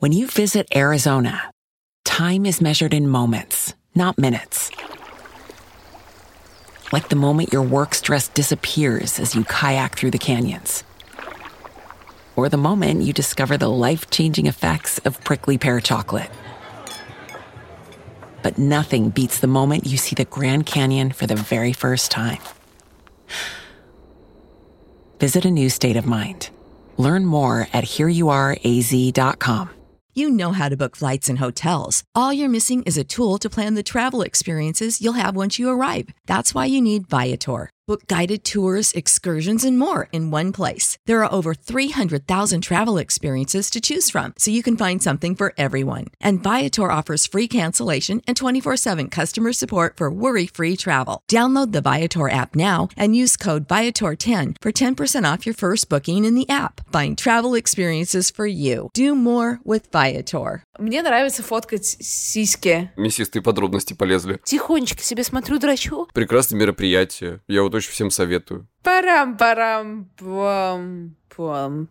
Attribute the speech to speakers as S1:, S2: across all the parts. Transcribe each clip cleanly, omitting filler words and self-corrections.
S1: When you visit Arizona, time is measured in moments, not minutes. Like the moment your work stress disappears as you kayak through the canyons. Or the moment you discover the life-changing effects of prickly pear chocolate. But nothing beats the moment you see the Grand Canyon for the very first time. Visit a new state of mind. Learn more at hereyouareaz.com.
S2: You know how to book flights and hotels. All you're missing is a tool to plan the travel experiences you'll have once you arrive. That's why you need Viator. Book guided tours, excursions, and more in one place. There are over 300,000 travel experiences to choose from, so you can find something for everyone. And Viator offers free cancellation and 24/7 customer support for worry-free travel. Download the Viator app now and use code Viator10 for 10% off your first booking in the app. Find travel experiences for you. Do more with Viator.
S3: Мне нравится фоткать сиськи.
S4: Мясистые подробности полезли.
S3: Тихонечко себе смотрю, дрочу.
S4: Прекрасное мероприятие. Я вот очень всем советую.
S3: Парам-парам-пам-пам.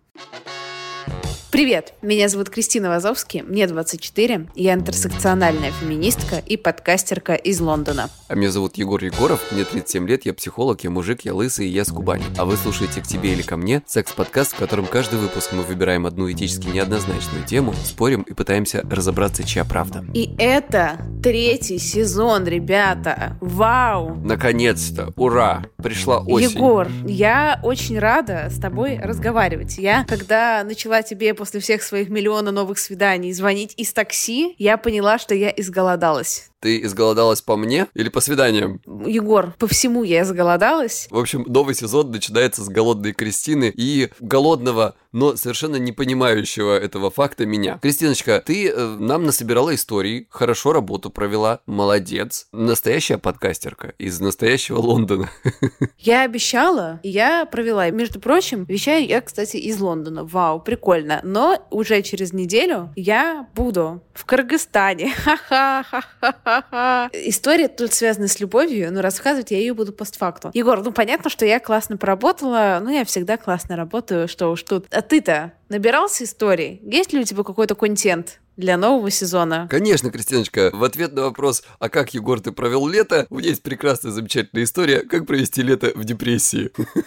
S3: Привет, меня зовут Кристина Вазовский, мне 24, я интерсекциональная феминистка и подкастерка из Лондона.
S4: А меня зовут Егор Егоров, мне 37 лет, я психолог, я мужик, я лысый и я с Кубани. А вы слушаете «К тебе или ко мне» — секс-подкаст, в котором каждый выпуск мы выбираем одну этически неоднозначную тему, спорим и пытаемся разобраться, чья правда.
S3: И это 3-й сезон, ребята! Вау!
S4: Наконец-то! Ура! Пришла осень.
S3: Егор, я очень рада с тобой разговаривать. Я, когда начала тебе после всех своих миллиона новых свиданий звонить из такси, я поняла, что я изголодалась.
S4: Ты изголодалась по мне или по свиданиям?
S3: Егор, по всему я изголодалась.
S4: В общем, новый сезон начинается с голодной Кристины и голодного, но совершенно не понимающего этого факта меня. Кристиночка, ты нам насобирала историй, хорошо работу провела, молодец. Настоящая подкастерка из настоящего Лондона.
S3: Я обещала, и я провела. Между прочим, вещаю я, кстати, из Лондона. Вау, прикольно. Но уже через неделю я буду в Кыргызстане. Ха-ха-ха-ха. История тут связана с любовью, но рассказывать я ее буду постфактум. Егор, понятно, что я классно поработала, но я всегда классно работаю, что уж тут. А ты-то набирался историй? Есть ли у тебя какой-то контент для нового сезона?
S4: Конечно, Кристиночка. В ответ на вопрос, а как, Егор, ты провел лето, у меня есть прекрасная, замечательная история, как провести лето в депрессии.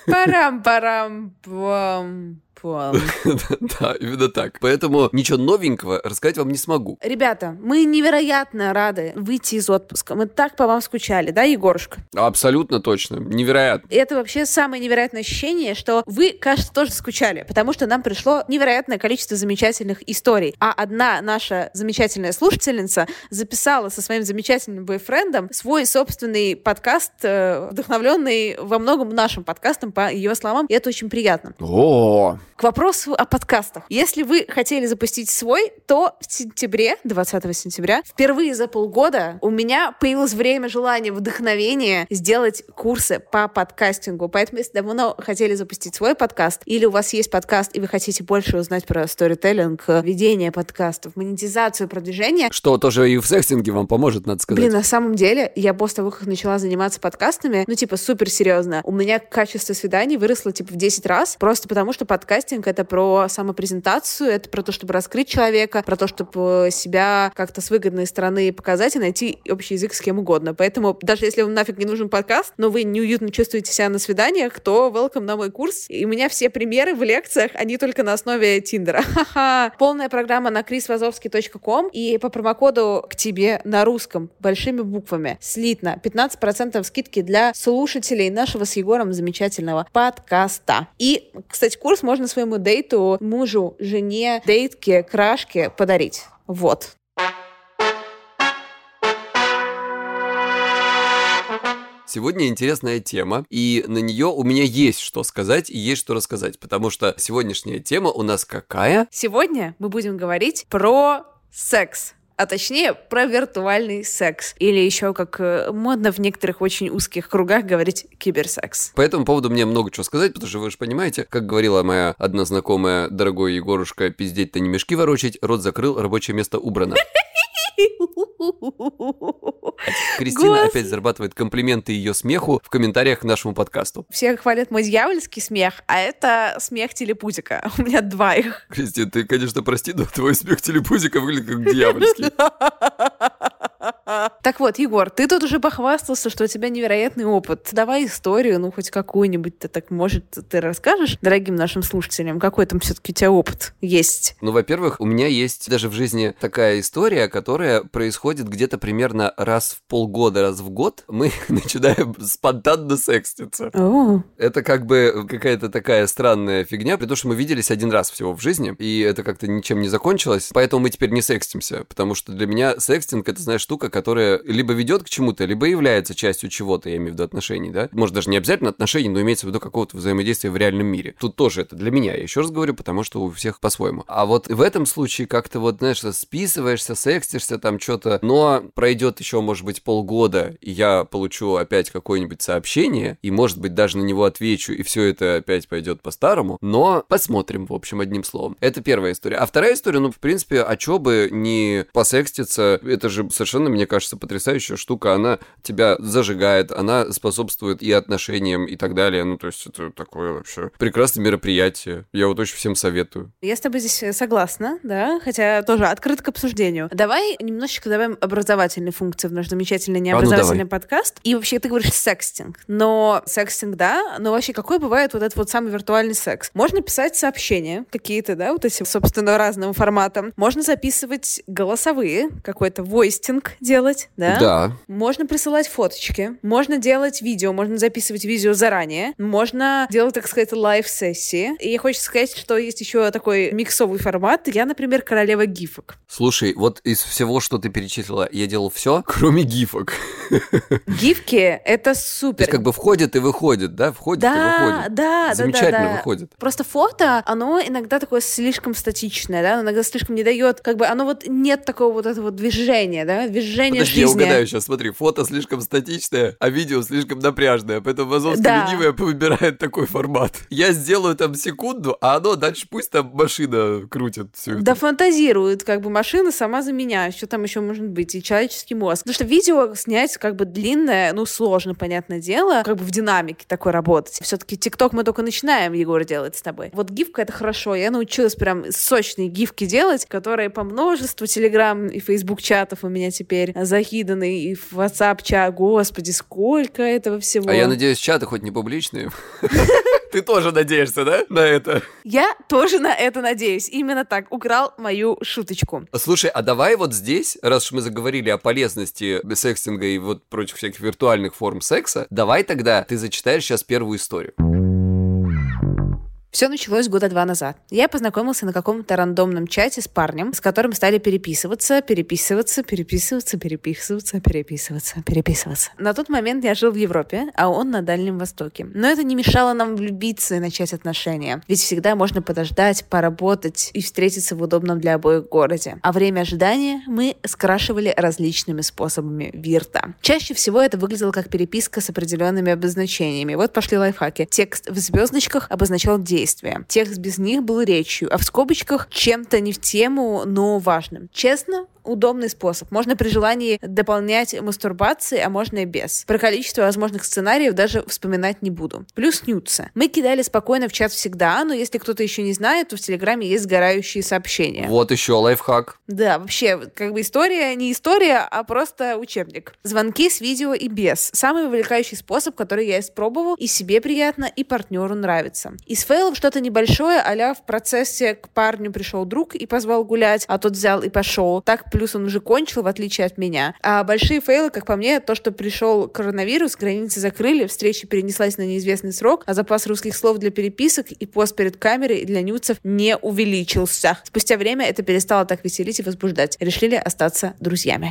S3: Парам-парам-пам.
S4: Да, именно так. Поэтому ничего новенького рассказать вам не смогу.
S3: Ребята, мы невероятно рады выйти из отпуска. Мы так по вам скучали, да, Егорушка?
S4: Абсолютно точно. Невероятно.
S3: Это вообще самое невероятное ощущение, что вы, кажется, тоже скучали, потому что нам пришло невероятное количество замечательных историй. А одна наша замечательная слушательница записала со своим замечательным бойфрендом свой собственный подкаст, вдохновленный во многом нашим подкастом, по ее словам, и это очень приятно.
S4: О!
S3: К вопросу о подкастах. Если вы хотели запустить свой, то в сентябре, 20 сентября, впервые за полгода у меня появилось время, желание, вдохновение сделать курсы по подкастингу. Поэтому, если давно хотели запустить свой подкаст, или у вас есть подкаст, и вы хотите больше узнать про сторителлинг, ведение подкастов, монетизацию, продвижение...
S4: Что тоже и в секстинге вам поможет, надо сказать.
S3: Блин, на самом деле, я после того, как начала заниматься подкастами, супер серьезно, у меня качество свиданий выросло, в 10 раз, просто потому что подкастинг — это про самопрезентацию, это про то, чтобы раскрыть человека, про то, чтобы себя как-то с выгодной стороны показать и найти общий язык с кем угодно. Поэтому даже если вам нафиг не нужен подкаст, но вы неуютно чувствуете себя на свиданиях, то welcome на мой курс. И у меня все примеры в лекциях, они только на основе Тиндера. Ха-ха. Полная программа на chrisvazovsky.com, и по промокоду «К тебе» на русском большими буквами слитно 15% скидки для слушателей нашего с Егором замечательного подкаста. И, кстати, курс можно своему дейту, мужу, жене, дейтке, крашке подарить. Вот.
S4: Сегодня интересная тема, и на нее у меня есть что сказать и есть что рассказать, потому что сегодняшняя тема у нас какая?
S3: Сегодня мы будем говорить про секс. А точнее, про виртуальный секс. Или еще, как модно в некоторых очень узких кругах говорить, киберсекс.
S4: По этому поводу мне много чего сказать, потому что вы же понимаете, как говорила моя одна знакомая, дорогой Егорушка, пиздеть-то не мешки ворочать, рот закрыл, рабочее место убрано. Кристина опять зарабатывает комплименты ее смеху в комментариях к нашему подкасту.
S3: Все хвалят мой дьявольский смех, а это смех телепузика. У меня 2 их.
S4: Кристина, ты, конечно, прости, но твой смех телепузика выглядит как дьявольский.
S3: Так вот, Егор, ты тут уже похвастался, что у тебя невероятный опыт. Давай историю, ну, хоть какую-нибудь ты так, может, ты расскажешь дорогим нашим слушателям, какой там все-таки у тебя опыт есть?
S4: Ну, во-первых, у меня есть даже в жизни такая история, которая происходит где-то примерно раз в полгода, раз в год. Мы начинаем спонтанно секститься. Это как бы какая-то такая странная фигня, потому что мы виделись один раз всего в жизни, и это как-то ничем не закончилось, поэтому мы теперь не секстимся, потому что для меня секстинг — это, знаешь, штука, которая либо ведет к чему-то, либо является частью чего-то, я имею в виду отношений, да? Может, даже не обязательно отношений, но имеется в виду какого-то взаимодействия в реальном мире. Тут тоже это для меня, я еще раз говорю, потому что у всех по-своему. А вот в этом случае как-то вот, знаешь, списываешься, секстишься там что-то, но пройдет еще, может быть, полгода, и я получу опять какое-нибудь сообщение, и, может быть, даже на него отвечу, и все это опять пойдет по-старому, но посмотрим, в общем, одним словом. Это первая история. А вторая история, ну, в принципе, а чё бы не посекститься, это же совершенно, мне кажется, потрясающая штука, она тебя зажигает, она способствует и отношениям, и так далее, ну, то есть это такое вообще прекрасное мероприятие, я вот очень всем советую.
S3: Я с тобой здесь согласна, да, хотя тоже открыт к обсуждению. Давай немножечко добавим образовательные функции в наш замечательный необразовательный подкаст. И вообще ты говоришь секстинг, но секстинг, да, но вообще какой бывает вот этот вот самый виртуальный секс? Можно писать сообщения какие-то, да, вот эти, собственно, разного формата. Можно записывать голосовые, какой-то войстинг делать, да?
S4: Да.
S3: Можно присылать фоточки, можно делать видео, можно записывать видео заранее, можно делать, так сказать, лайв-сессии. И хочется сказать, что есть еще такой миксовый формат. Я, например, королева гифок.
S4: Слушай, вот из всего, что ты перечислила, я делал все, кроме гифок.
S3: Гифки — это супер.
S4: То есть как бы входит и выходит, да? Входит и выходит.
S3: Да,
S4: замечательно выходит.
S3: Просто фото, оно иногда такое слишком статичное, да, иногда слишком не дает, как бы оно вот нет такого вот этого движения, да, движения
S4: Подожди,
S3: жизни.
S4: я угадаю сейчас, смотри, фото слишком статичное, а видео слишком напряжное, поэтому Вазовская ленивая выбирает такой формат. Я сделаю там секунду, а оно дальше пусть там машина крутит все это.
S3: Да, фантазирует, как бы машина сама за меня, что там еще может быть, и человеческий мозг. Потому что видео снять как бы длинное, ну, сложно, понятное дело, как бы в динамике такой работать. Все-таки ТикТок мы только начинаем, Егор, делать с тобой. Вот гифка — это хорошо. Я научилась прям сочные гифки делать, которые по множеству Телеграм и Фейсбук чатов у меня теперь закиданы, и в WhatsApp чат. Господи, сколько этого всего.
S4: А я надеюсь, чаты хоть не публичные. Ты тоже надеешься, да, на это?
S3: Я тоже на это надеюсь. Именно так. Украл мою шуточку.
S4: Слушай, а давай вот здесь, раз уж мы заговорили о полезности секстинга и вот прочих всяких виртуальных форм секса, давай тогда ты зачитаешь сейчас первую историю.
S3: Все началось 2 года назад. Я познакомился на каком-то рандомном чате с парнем, с которым стали переписываться. На тот момент я жил в Европе, а он на Дальнем Востоке. Но это не мешало нам влюбиться и начать отношения. Ведь всегда можно подождать, поработать и встретиться в удобном для обоих городе. А время ожидания мы скрашивали различными способами вирта. Чаще всего это выглядело как переписка с определенными обозначениями. Вот пошли лайфхаки. Текст в звездочках обозначал действие. Текст без них был речью, а в скобочках чем-то не в тему, но важным. Честно, удобный способ. Можно при желании дополнять мастурбации, а можно и без. Про количество возможных сценариев даже вспоминать не буду. Плюс нюдсы. Мы кидали спокойно в чат всегда, но если кто-то еще не знает, то в Телеграме есть сгорающие сообщения.
S4: Вот еще лайфхак.
S3: Да, вообще, как бы история не история, а просто учебник. Звонки с видео и без. Самый вовлекающий способ, который я испробовал, и себе приятно, и партнеру нравится. Из фейлов что-то небольшое, а-ля в процессе к парню пришел друг и позвал гулять, а тот взял и пошел. Так, плюс он уже кончил, в отличие от меня. А большие фейлы, как по мне, то, что пришел коронавирус, границы закрыли, встреча перенеслась на неизвестный срок, а запас русских слов для переписок и пост перед камерой для нюцев не увеличился. Спустя время это перестало так веселить и возбуждать. Решили остаться друзьями.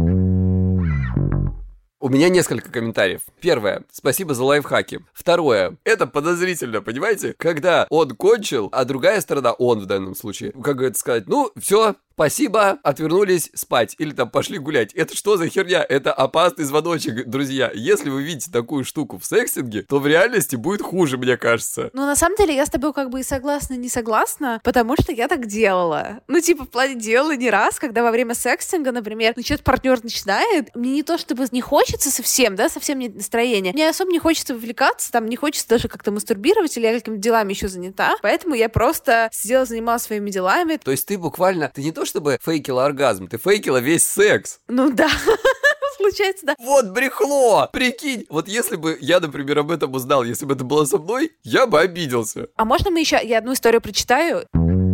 S4: У меня несколько комментариев. Первое. Спасибо за лайфхаки. Второе. Это подозрительно, понимаете? Когда он кончил, а другая сторона, он в данном случае, как это сказать, ну, все, спасибо, отвернулись спать или там пошли гулять. Это что за херня? Это опасный звоночек, друзья. Если вы видите такую штуку в секстинге, то в реальности будет хуже, мне кажется.
S3: Ну, на самом деле, я с тобой как бы и согласна, не согласна, потому что я так делала. Ну, типа, в плане делала не раз, когда во время секстинга, например, ну, что-то партнер начинает, мне не то чтобы не хочется совсем, да, совсем нет настроения, мне особо не хочется вовлекаться, там, не хочется даже как-то мастурбировать, или я какими-то делами еще занята, поэтому я просто сидела, занималась своими делами.
S4: То есть ты буквально, ты не то чтобы фейкила оргазм, ты фейкила весь секс.
S3: Ну да. Получается, да.
S4: Вот брехло! Прикинь, вот если бы я, например, об этом узнал, если бы это было со мной, я бы обиделся.
S3: А можно я одну историю прочитаю?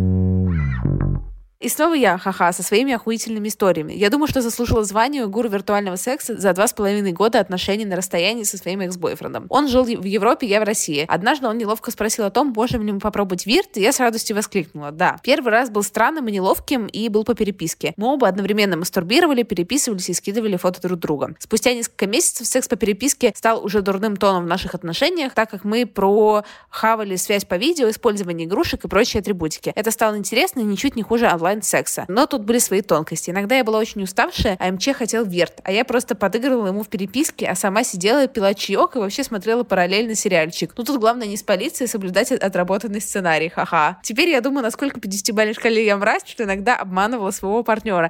S3: И снова я, ха-ха, со своими охуительными историями. Я думаю, что заслужила звание гуру виртуального секса за 2,5 года отношений на расстоянии со своим экс-бойфрендом. Он жил в Европе, я в России. Однажды он неловко спросил о том, можем ли мы попробовать вирт, и я с радостью воскликнула. Да. Первый раз был странным и неловким, и был по переписке. Мы оба одновременно мастурбировали, переписывались и скидывали фото друг друга. Спустя несколько месяцев секс по переписке стал уже дурным тоном в наших отношениях, так как мы прохавали связь по видео, использование игрушек и прочие атрибутики. Это стало интересно и ничуть не хуже секса. Но тут были свои тонкости. Иногда я была очень уставшая, а МЧ хотел верт, а я просто подыгрывала ему в переписке, а сама сидела, пила чаек и вообще смотрела параллельно сериальчик. Ну тут главное не спалиться и соблюдать отработанный сценарий, ха-ха. Теперь я думаю, насколько по 10-бальной шкале я мразь, что иногда обманывала своего партнера.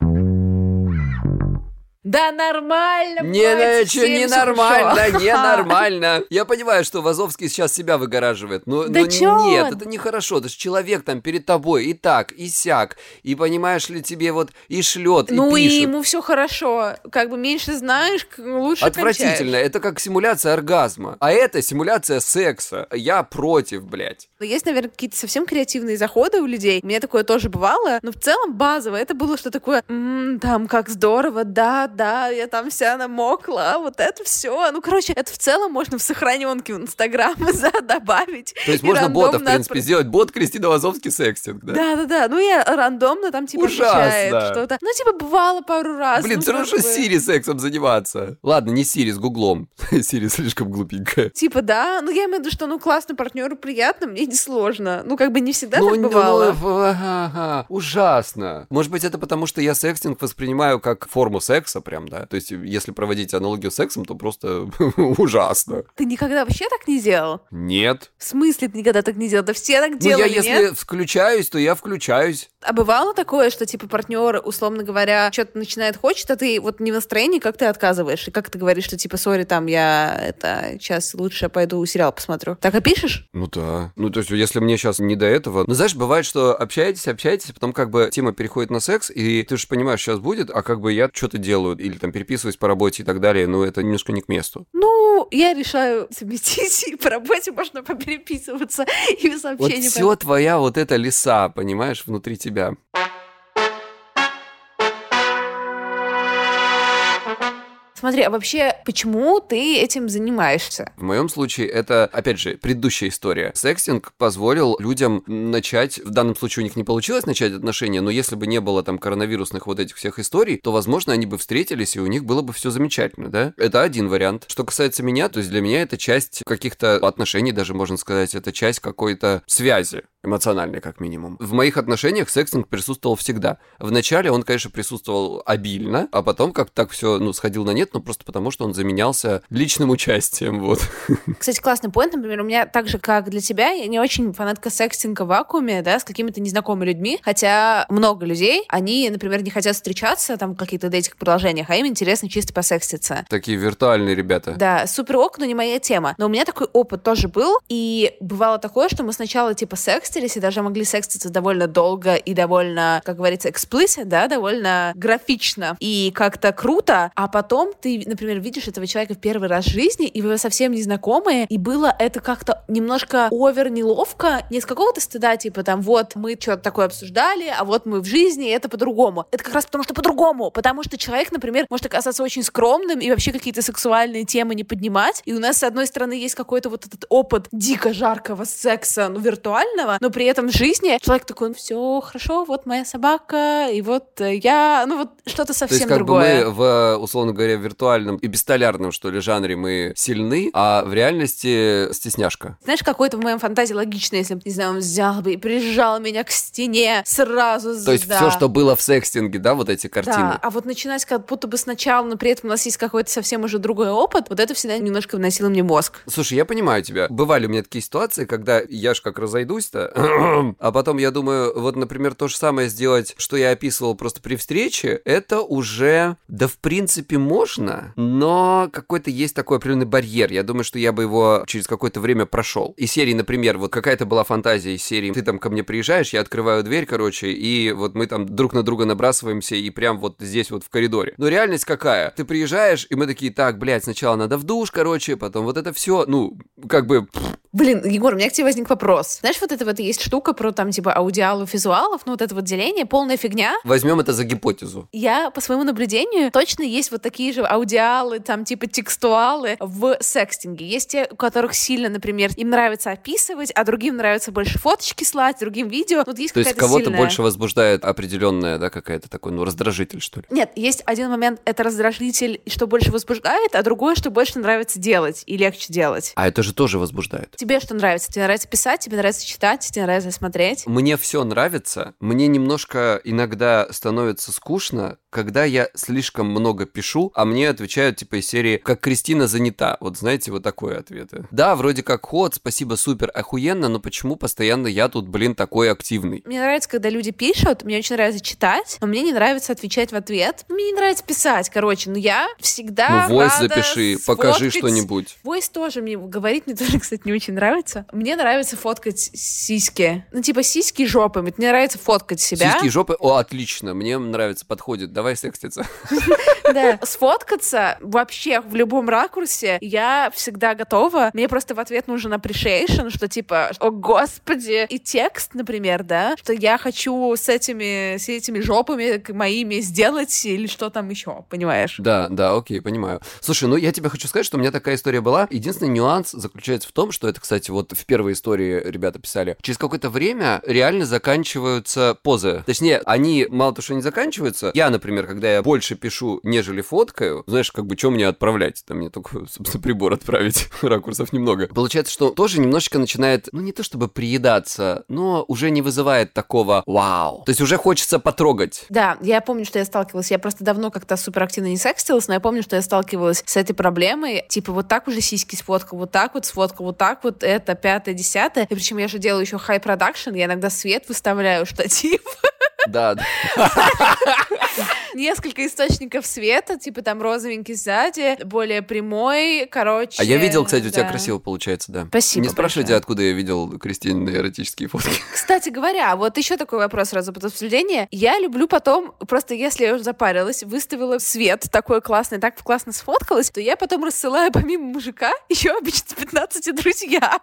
S3: Да нормально,
S4: ненормально. Я понимаю, что Вазовский сейчас себя выгораживает, но нет, это нехорошо. Это же человек там перед тобой и так, и сяк, и понимаешь ли, тебе вот и шлет, и
S3: ну
S4: пишет.
S3: И ему все хорошо, как бы меньше знаешь, лучше
S4: отвратительно,
S3: кончаешь.
S4: Это как симуляция оргазма, а это симуляция секса. Я против, блядь.
S3: Есть, наверное, какие-то совсем креативные заходы у людей. У меня такое тоже бывало, но в целом базово это было что такое, там как здорово, да, я там вся намокла, вот это все. Ну, короче, это в целом можно в сохраненке в Инстаграм добавить.
S4: То есть можно бота, в принципе, сделать бот Кристина Вазовский секстинг, да?
S3: Да. Ну, я рандомно там, типа, отвечает что-то. Ну, типа, бывало пару раз.
S4: Блин, все равно что с Сири сексом заниматься. Ладно, не Сири, с Гуглом. Сири слишком глупенькая.
S3: Типа, да. Ну, я имею в виду, что, классно, партнеру приятно, мне не сложно. Ну, как бы не всегда так бывало.
S4: Ужасно. Может быть, это потому, что я секстинг воспринимаю как форму секса прям, да? То есть, если проводить аналогию с сексом, то просто ужасно.
S3: Ты никогда вообще так не делал?
S4: Нет.
S3: В смысле ты никогда так не делал? Да все так делали,
S4: я если включаюсь, то я включаюсь.
S3: А бывало такое, что, типа, партнер, условно говоря, что-то начинает хочет, а ты вот не в настроении, как ты отказываешь? И как ты говоришь, что, типа, сори, там, я сейчас лучше пойду сериал посмотрю. Так и пишешь?
S4: Ну да. Ну, то есть, если мне сейчас не до этого... Ну, знаешь, бывает, что общаетесь, а потом как бы тема переходит на секс, и ты же понимаешь, сейчас будет, а как бы я что-то делаю, или там переписываюсь по работе и так далее, но это немножко не к месту.
S3: Ну, я решаю совместить, и по работе можно попереписываться, и в сообщении...
S4: Вот все твоя вот эта лиса, понимаешь, внутри тебя.
S3: Смотри, а вообще, почему ты этим занимаешься?
S4: В моем случае это, опять же, предыдущая история. Секстинг позволил людям начать, в данном случае у них не получилось начать отношения, но если бы не было там коронавирусных вот этих всех историй, то, возможно, они бы встретились, и у них было бы все замечательно, да? Это один вариант. Что касается меня, то есть для меня это часть каких-то отношений, даже можно сказать, это часть какой-то связи. Эмоциональной, как минимум. В моих отношениях секстинг присутствовал всегда. Вначале он, конечно, присутствовал обильно, а потом как так все, сходил на нет, просто потому, что он заменялся личным участием, вот.
S3: Кстати, классный поинт, например, у меня так же, как для тебя, я не очень фанатка секстинга в вакууме, да, с какими-то незнакомыми людьми, хотя много людей, они, например, не хотят встречаться там в каких-то дейтинг-приложениях, а им интересно чисто посекститься.
S4: Такие виртуальные ребята.
S3: Да, супер ок, но не моя тема. Но у меня такой опыт тоже был, и бывало такое, что мы сначала типа секстились, и даже могли секститься довольно долго и довольно, как говорится, explicit, да, довольно графично и как-то круто, а потом ты, например, видишь этого человека в первый раз в жизни, и вы совсем незнакомые, и было это как-то немножко овер неловко, не с какого-то стыда, типа там, вот, мы что-то такое обсуждали, а вот мы в жизни, и это по-другому. Это как раз потому, что по-другому, потому что человек, например, может оказаться очень скромным и вообще какие-то сексуальные темы не поднимать, и у нас, с одной стороны, есть какой-то вот этот опыт дико жаркого секса, виртуального, но при этом в жизни человек такой, все хорошо, вот моя собака, и вот я, вот что-то совсем другое.
S4: То есть, как бы мы, условно говоря, в виртуальном и бестолярном, что ли, жанре мы сильны, а в реальности стесняшка.
S3: Знаешь, какой-то в моем фантазии логично, если бы, не знаю, он взял бы и прижал меня к стене сразу.
S4: То есть все, что было в секстинге, да, вот эти картины?
S3: Да, а вот начинать как будто бы сначала, но при этом у нас есть какой-то совсем уже другой опыт, вот это всегда немножко вносило мне мозг.
S4: Слушай, я понимаю тебя. Бывали у меня такие ситуации, когда я ж как разойдусь-то, а потом я думаю, вот, например, то же самое сделать, что я описывал просто при встрече, это уже, да, в принципе, можно, но какой-то есть такой определенный барьер. Я думаю, что я бы его через какое-то время прошел. Из серии, например, вот какая-то была фантазия из серии, ты там ко мне приезжаешь, я открываю дверь, короче, и вот мы там друг на друга набрасываемся, и прям вот здесь вот в коридоре. Но реальность какая? Ты приезжаешь, и мы такие, так, блядь, сначала надо в душ, короче, потом вот это все, ну, как бы...
S3: Блин, Егор, у меня к тебе возник вопрос. Знаешь, вот это вот есть штука про там типа аудиалов, визуалов, ну вот это вот деление, полная фигня.
S4: Возьмем это за гипотезу.
S3: Я, по своему наблюдению, точно есть вот такие же аудиалы, там типа текстуалы в секстинге. Есть те, у которых сильно, например, им нравится описывать, а другим нравится больше фоточки слать, другим видео. Вот есть
S4: то есть
S3: какая-то
S4: кого-то
S3: сильная...
S4: больше возбуждает определенная, да, какая-то такой, ну, раздражитель, что ли?
S3: Нет, есть один момент, это раздражитель, что больше возбуждает, а другое, что больше нравится делать и легче делать.
S4: А это же тоже возбуждает.
S3: Тебе что нравится? Тебе нравится писать, тебе нравится читать, тебе нравится смотреть?
S4: Мне все нравится. Мне немножко иногда становится скучно, когда я слишком много пишу, а мне отвечают типа из серии «Как Кристина занята». Вот знаете, вот такой ответ. Да, вроде как ход, спасибо, супер, охуенно, но почему постоянно я тут, блин, такой активный?
S3: Мне нравится, когда люди пишут, мне очень нравится читать, но мне не нравится отвечать в ответ. Мне не нравится писать, короче, но я всегда
S4: Ну, войс
S3: рада
S4: запиши,
S3: сфоткать.
S4: покажи что-нибудь.
S3: Войс тоже мне говорить, мне тоже, кстати, не очень нравится. Мне нравится фоткать сиськи. Ну, типа сиськи жопами. Мне нравится фоткать себя.
S4: Сиськи и жопы, о, отлично, мне нравится, подходит, давай секститься.
S3: Да, сфоткаться вообще в любом ракурсе я всегда готова. Мне просто в ответ нужен appreciation, что типа, о господи, и текст, например, да, что я хочу с этими жопами моими сделать или что там еще, понимаешь?
S4: Да, окей, понимаю. Слушай, ну я тебе хочу сказать, что у меня такая история была. Единственный нюанс заключается в том, что это, кстати, вот в первой истории ребята писали, через какое-то время реально заканчиваются позы. Точнее, они мало того, что не заканчиваются, я, например, когда я больше пишу, нежели фоткаю, знаешь, как бы, что мне отправлять? Там мне только, собственно, прибор отправить, ракурсов немного. Получается, что тоже немножечко начинает, ну, не то чтобы приедаться, но уже не вызывает такого вау. То есть уже хочется потрогать.
S3: Да, я помню, что я сталкивалась, я просто давно как-то суперактивно не секстилась, но я помню, что я сталкивалась с этой проблемой, типа вот так уже сиськи сфоткал, вот так вот сфоткал, вот так вот, это, пятое, десятое. И причем я же делаю еще хай-продакшн, я иногда свет выставляю, штатив.
S4: Да.
S3: Несколько источников света, типа там розовенький сзади, более прямой, короче.
S4: А я видел, кстати, у тебя красиво получается, да.
S3: Спасибо.
S4: Не спрашивайте, откуда я видел Кристинины эротические фотки.
S3: Кстати говоря, вот еще такой вопрос сразу под обсуждение. Я люблю потом, просто если я уже запарилась, выставила свет такой классный, так классно сфоткалась, то я потом рассылаю помимо мужика еще обычно 15 друзьям.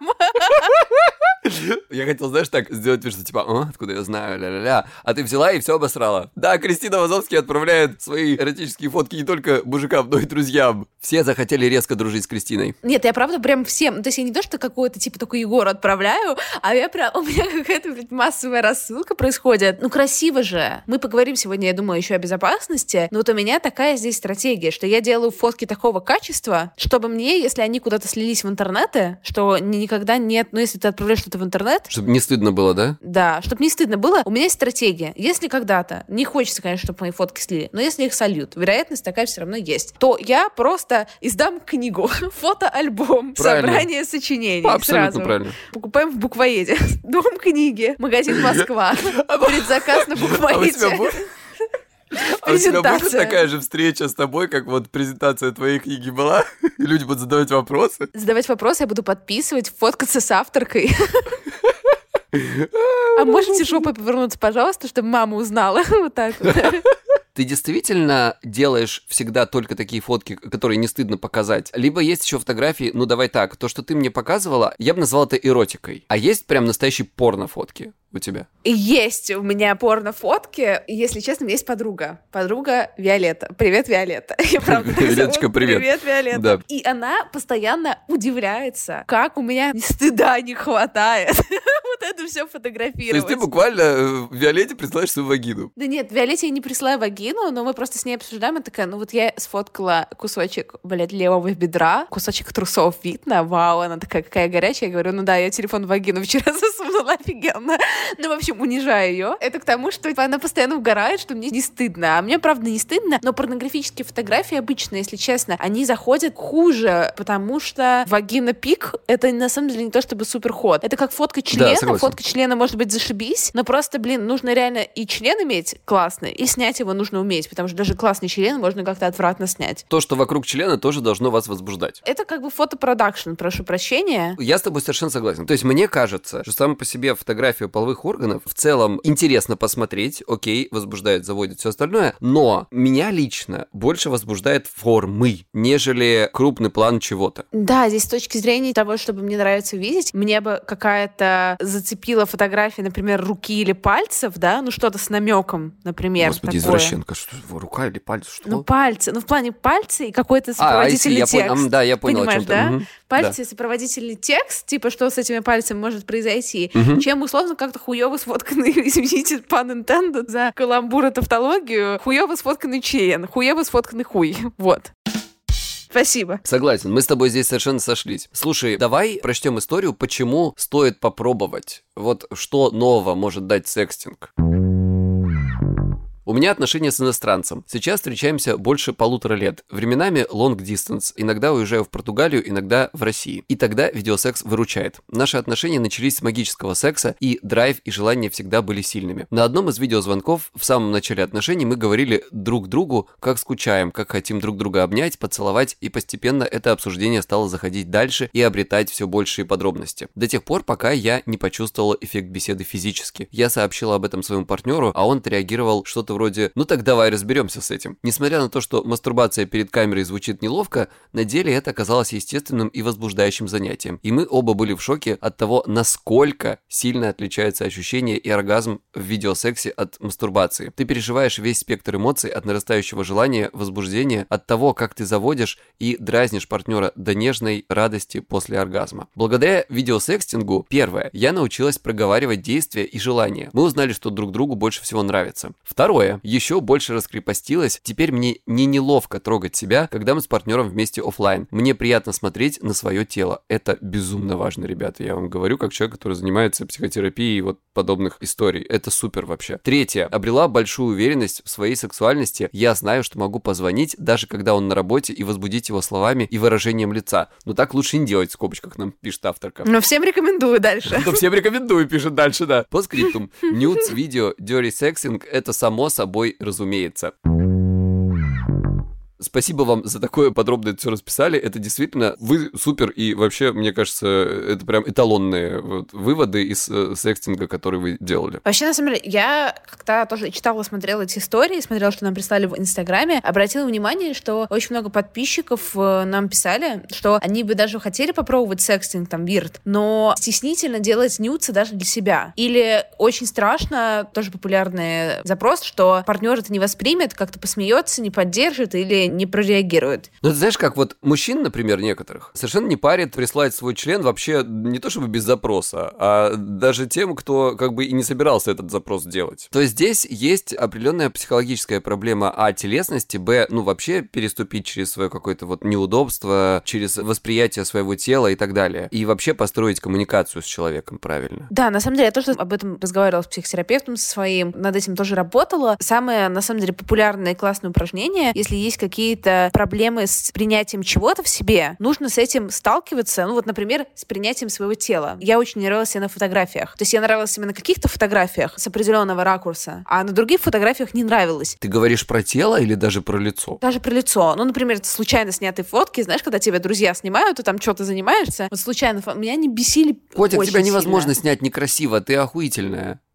S4: Я хотел, знаешь, так сделать вид, что типа, откуда я знаю, ля-ля-ля. А ты взяла и все обосрала. Да, Кристина Вазовский отправляет свои эротические фотки не только мужикам, но и друзьям. Все захотели резко дружить с Кристиной.
S3: Нет, я правда прям всем, то есть я не то, что какой-то типа такой Егору отправляю, а я прям, у меня какая-то, блядь, массовая рассылка происходит. Ну, красиво же. Мы поговорим сегодня, я думаю, еще о безопасности, но вот у меня такая здесь стратегия, что я делаю фотки такого качества, чтобы мне, если они куда-то слились в интернеты, что никогда нет, ну, если ты отправляешь что-то в интернет...
S4: Чтобы не стыдно было, да?
S3: Да, чтобы не стыдно было, у меня есть стратегия. Если когда-то, не хочется, конечно, чтобы мои фотки слили, но если их сольют, вероятность такая все равно есть, то я просто издам книгу, фотоальбом, собрание сочинений.
S4: Абсолютно
S3: сразу.
S4: правильно.
S3: Покупаем в буквоеде. Дом книги, магазин Москва. Предзаказ на буквоеде.
S4: А у тебя будет такая же встреча с тобой, как вот презентация твоей книги была? Люди будут задавать вопросы?
S3: Задавать вопросы я буду подписывать, фоткаться с авторкой. А можете жопой повернуться, пожалуйста, чтобы мама узнала? Вот так вот.
S4: Ты действительно делаешь всегда только такие фотки, которые не стыдно показать? Либо есть еще фотографии, ну давай так, то, что ты мне показывала, я бы назвал это эротикой. А есть прям настоящие порно-фотки. у тебя?
S3: Есть у меня порно-фотки. Если честно, у меня есть подруга. Подруга Виолетта. Привет, Виолетта.
S4: Виолетточка, привет.
S3: Привет, Виолетта.
S4: Да.
S3: И она постоянно удивляется, как у меня стыда не хватает вот это все фотографировать.
S4: То есть ты буквально Виолетте присылаешь свою вагину?
S3: Да нет, Виолетте я не присылаю вагину, но мы просто с ней обсуждаем, и такая, ну вот я сфоткала кусочек, левого бедра, кусочек трусов видно, вау, она такая, какая горячая. Я говорю, ну да, я телефон в вагину вчера засунула, офигенно. Ну, в общем, унижаю ее. Это к тому, что она постоянно угорает, что мне не стыдно. А мне, правда, не стыдно, но порнографические фотографии обычно, если честно, они заходят хуже, потому что вагина-пик — это на самом деле не то чтобы супер ход. Это как фотка члена.
S4: Да,
S3: фотка члена может быть зашибись, но просто, нужно реально и член иметь классный, и снять его нужно уметь, потому что даже классный член можно как-то отвратно снять.
S4: То, что вокруг члена, тоже должно вас возбуждать.
S3: Это как бы фотопродакшн, прошу прощения.
S4: Я с тобой совершенно согласен. То есть мне кажется, что сама по себе фотография половых органов в целом интересно посмотреть, окей, возбуждает, заводит, все остальное, но меня лично больше возбуждает формы, нежели крупный план чего-то.
S3: Да, здесь с точки зрения того, чтобы мне нравится видеть, мне бы какая-то зацепила фотография, например, руки или пальцев, да, ну что-то с намеком, например.
S4: Господи,
S3: такое.
S4: Извращенка, что рука или палец, что?
S3: Ну, пальцы, в плане пальцы и какой-то сопроводительный текст.
S4: Да, я понял,
S3: понимаешь,
S4: о чем ты.
S3: да?
S4: Угу.
S3: Пальцы, сопроводительный текст, типа, что с этими пальцами может произойти, чем, условно, как-то хуёво сфотканный, извините, pun intended, за каламбур и тавтологию, хуёво сфотканный член, хуёво сфотканный хуй. Вот. Спасибо.
S4: Согласен, мы с тобой здесь совершенно сошлись. Слушай, давай прочтем историю, почему стоит попробовать. Вот что нового может дать секстинг. У меня отношения с иностранцем. Сейчас встречаемся больше 1,5 лет. Временами long distance. Иногда уезжаю в Португалию, иногда в России. И тогда видеосекс выручает. Наши отношения начались с магического секса, и драйв и желание всегда были сильными. На одном из видеозвонков в самом начале отношений мы говорили друг другу, как скучаем, как хотим друг друга обнять, поцеловать, и постепенно это обсуждение стало заходить дальше и обретать все большие подробности. До тех пор, пока я не почувствовала эффект беседы физически. Я сообщила об этом своему партнеру, а он отреагировал что-то вроде «ну так давай разберемся с этим». Несмотря на то, что мастурбация перед камерой звучит неловко, на деле это оказалось естественным и возбуждающим занятием. И мы оба были в шоке от того, насколько сильно отличается ощущение и оргазм в видеосексе от мастурбации. Ты переживаешь весь спектр эмоций от нарастающего желания, возбуждения, от того, как ты заводишь и дразнишь партнера до нежной радости после оргазма. Благодаря видеосекстингу, первое, я научилась проговаривать действия и желания. Мы узнали, что друг другу больше всего нравится. Второе, еще больше раскрепостилась. Теперь мне не неловко трогать себя, когда мы с партнером вместе офлайн. Мне приятно смотреть на свое тело. Это безумно важно, ребята. Я вам говорю, как человек, который занимается психотерапией и вот подобных историй. Это супер вообще. Третье. Обрела большую уверенность в своей сексуальности. Я знаю, что могу позвонить, даже когда он на работе, и возбудить его словами и выражением лица. Но так лучше не делать, в скобочках нам пишет авторка.
S3: Но всем рекомендую дальше.
S4: Но всем рекомендую, пишет дальше, да. По скриптум. Nudes, видео, dirty sexing — это само собой разумеется. Спасибо вам за такое подробное все расписали. Это действительно, вы супер, и вообще, мне кажется, это прям эталонные выводы из секстинга, которые вы делали.
S3: Вообще, на самом деле, я когда тоже читала, смотрела эти истории, смотрела, что нам прислали в Инстаграме, обратила внимание, что очень много подписчиков нам писали, что они бы даже хотели попробовать секстинг, там, вирт, но стеснительно делать нюдсы даже для себя. Или очень страшно, тоже популярный запрос, что партнер это не воспримет, как-то посмеется, не поддержит или не прореагирует.
S4: Ну, ты знаешь, как вот мужчин, например, некоторых, совершенно не парит прислать свой член вообще не то чтобы без запроса, а даже тем, кто как бы и не собирался этот запрос делать. То есть здесь есть определенная психологическая проблема телесности, вообще переступить через свое какое-то вот неудобство, через восприятие своего тела и так далее. И вообще построить коммуникацию с человеком правильно.
S3: Да, на самом деле, я тоже об этом разговаривала с психотерапевтом со своим, над этим тоже работала. Самое, на самом деле, популярное и классное упражнение, если есть какие-то проблемы с принятием чего-то в себе, нужно с этим сталкиваться, например, с принятием своего тела. Я очень нравилась себе на фотографиях. То есть я нравилась себе на каких-то фотографиях с определенного ракурса, а на других фотографиях не нравилась.
S4: Ты говоришь про тело или даже про лицо?
S3: Даже про лицо. Например, случайно снятые фотки, знаешь, когда тебя друзья снимают, и там что-то занимаешься, вот случайно, меня не бесили.
S4: Котик, тебя невозможно
S3: сильно
S4: снять некрасиво, ты охуительная.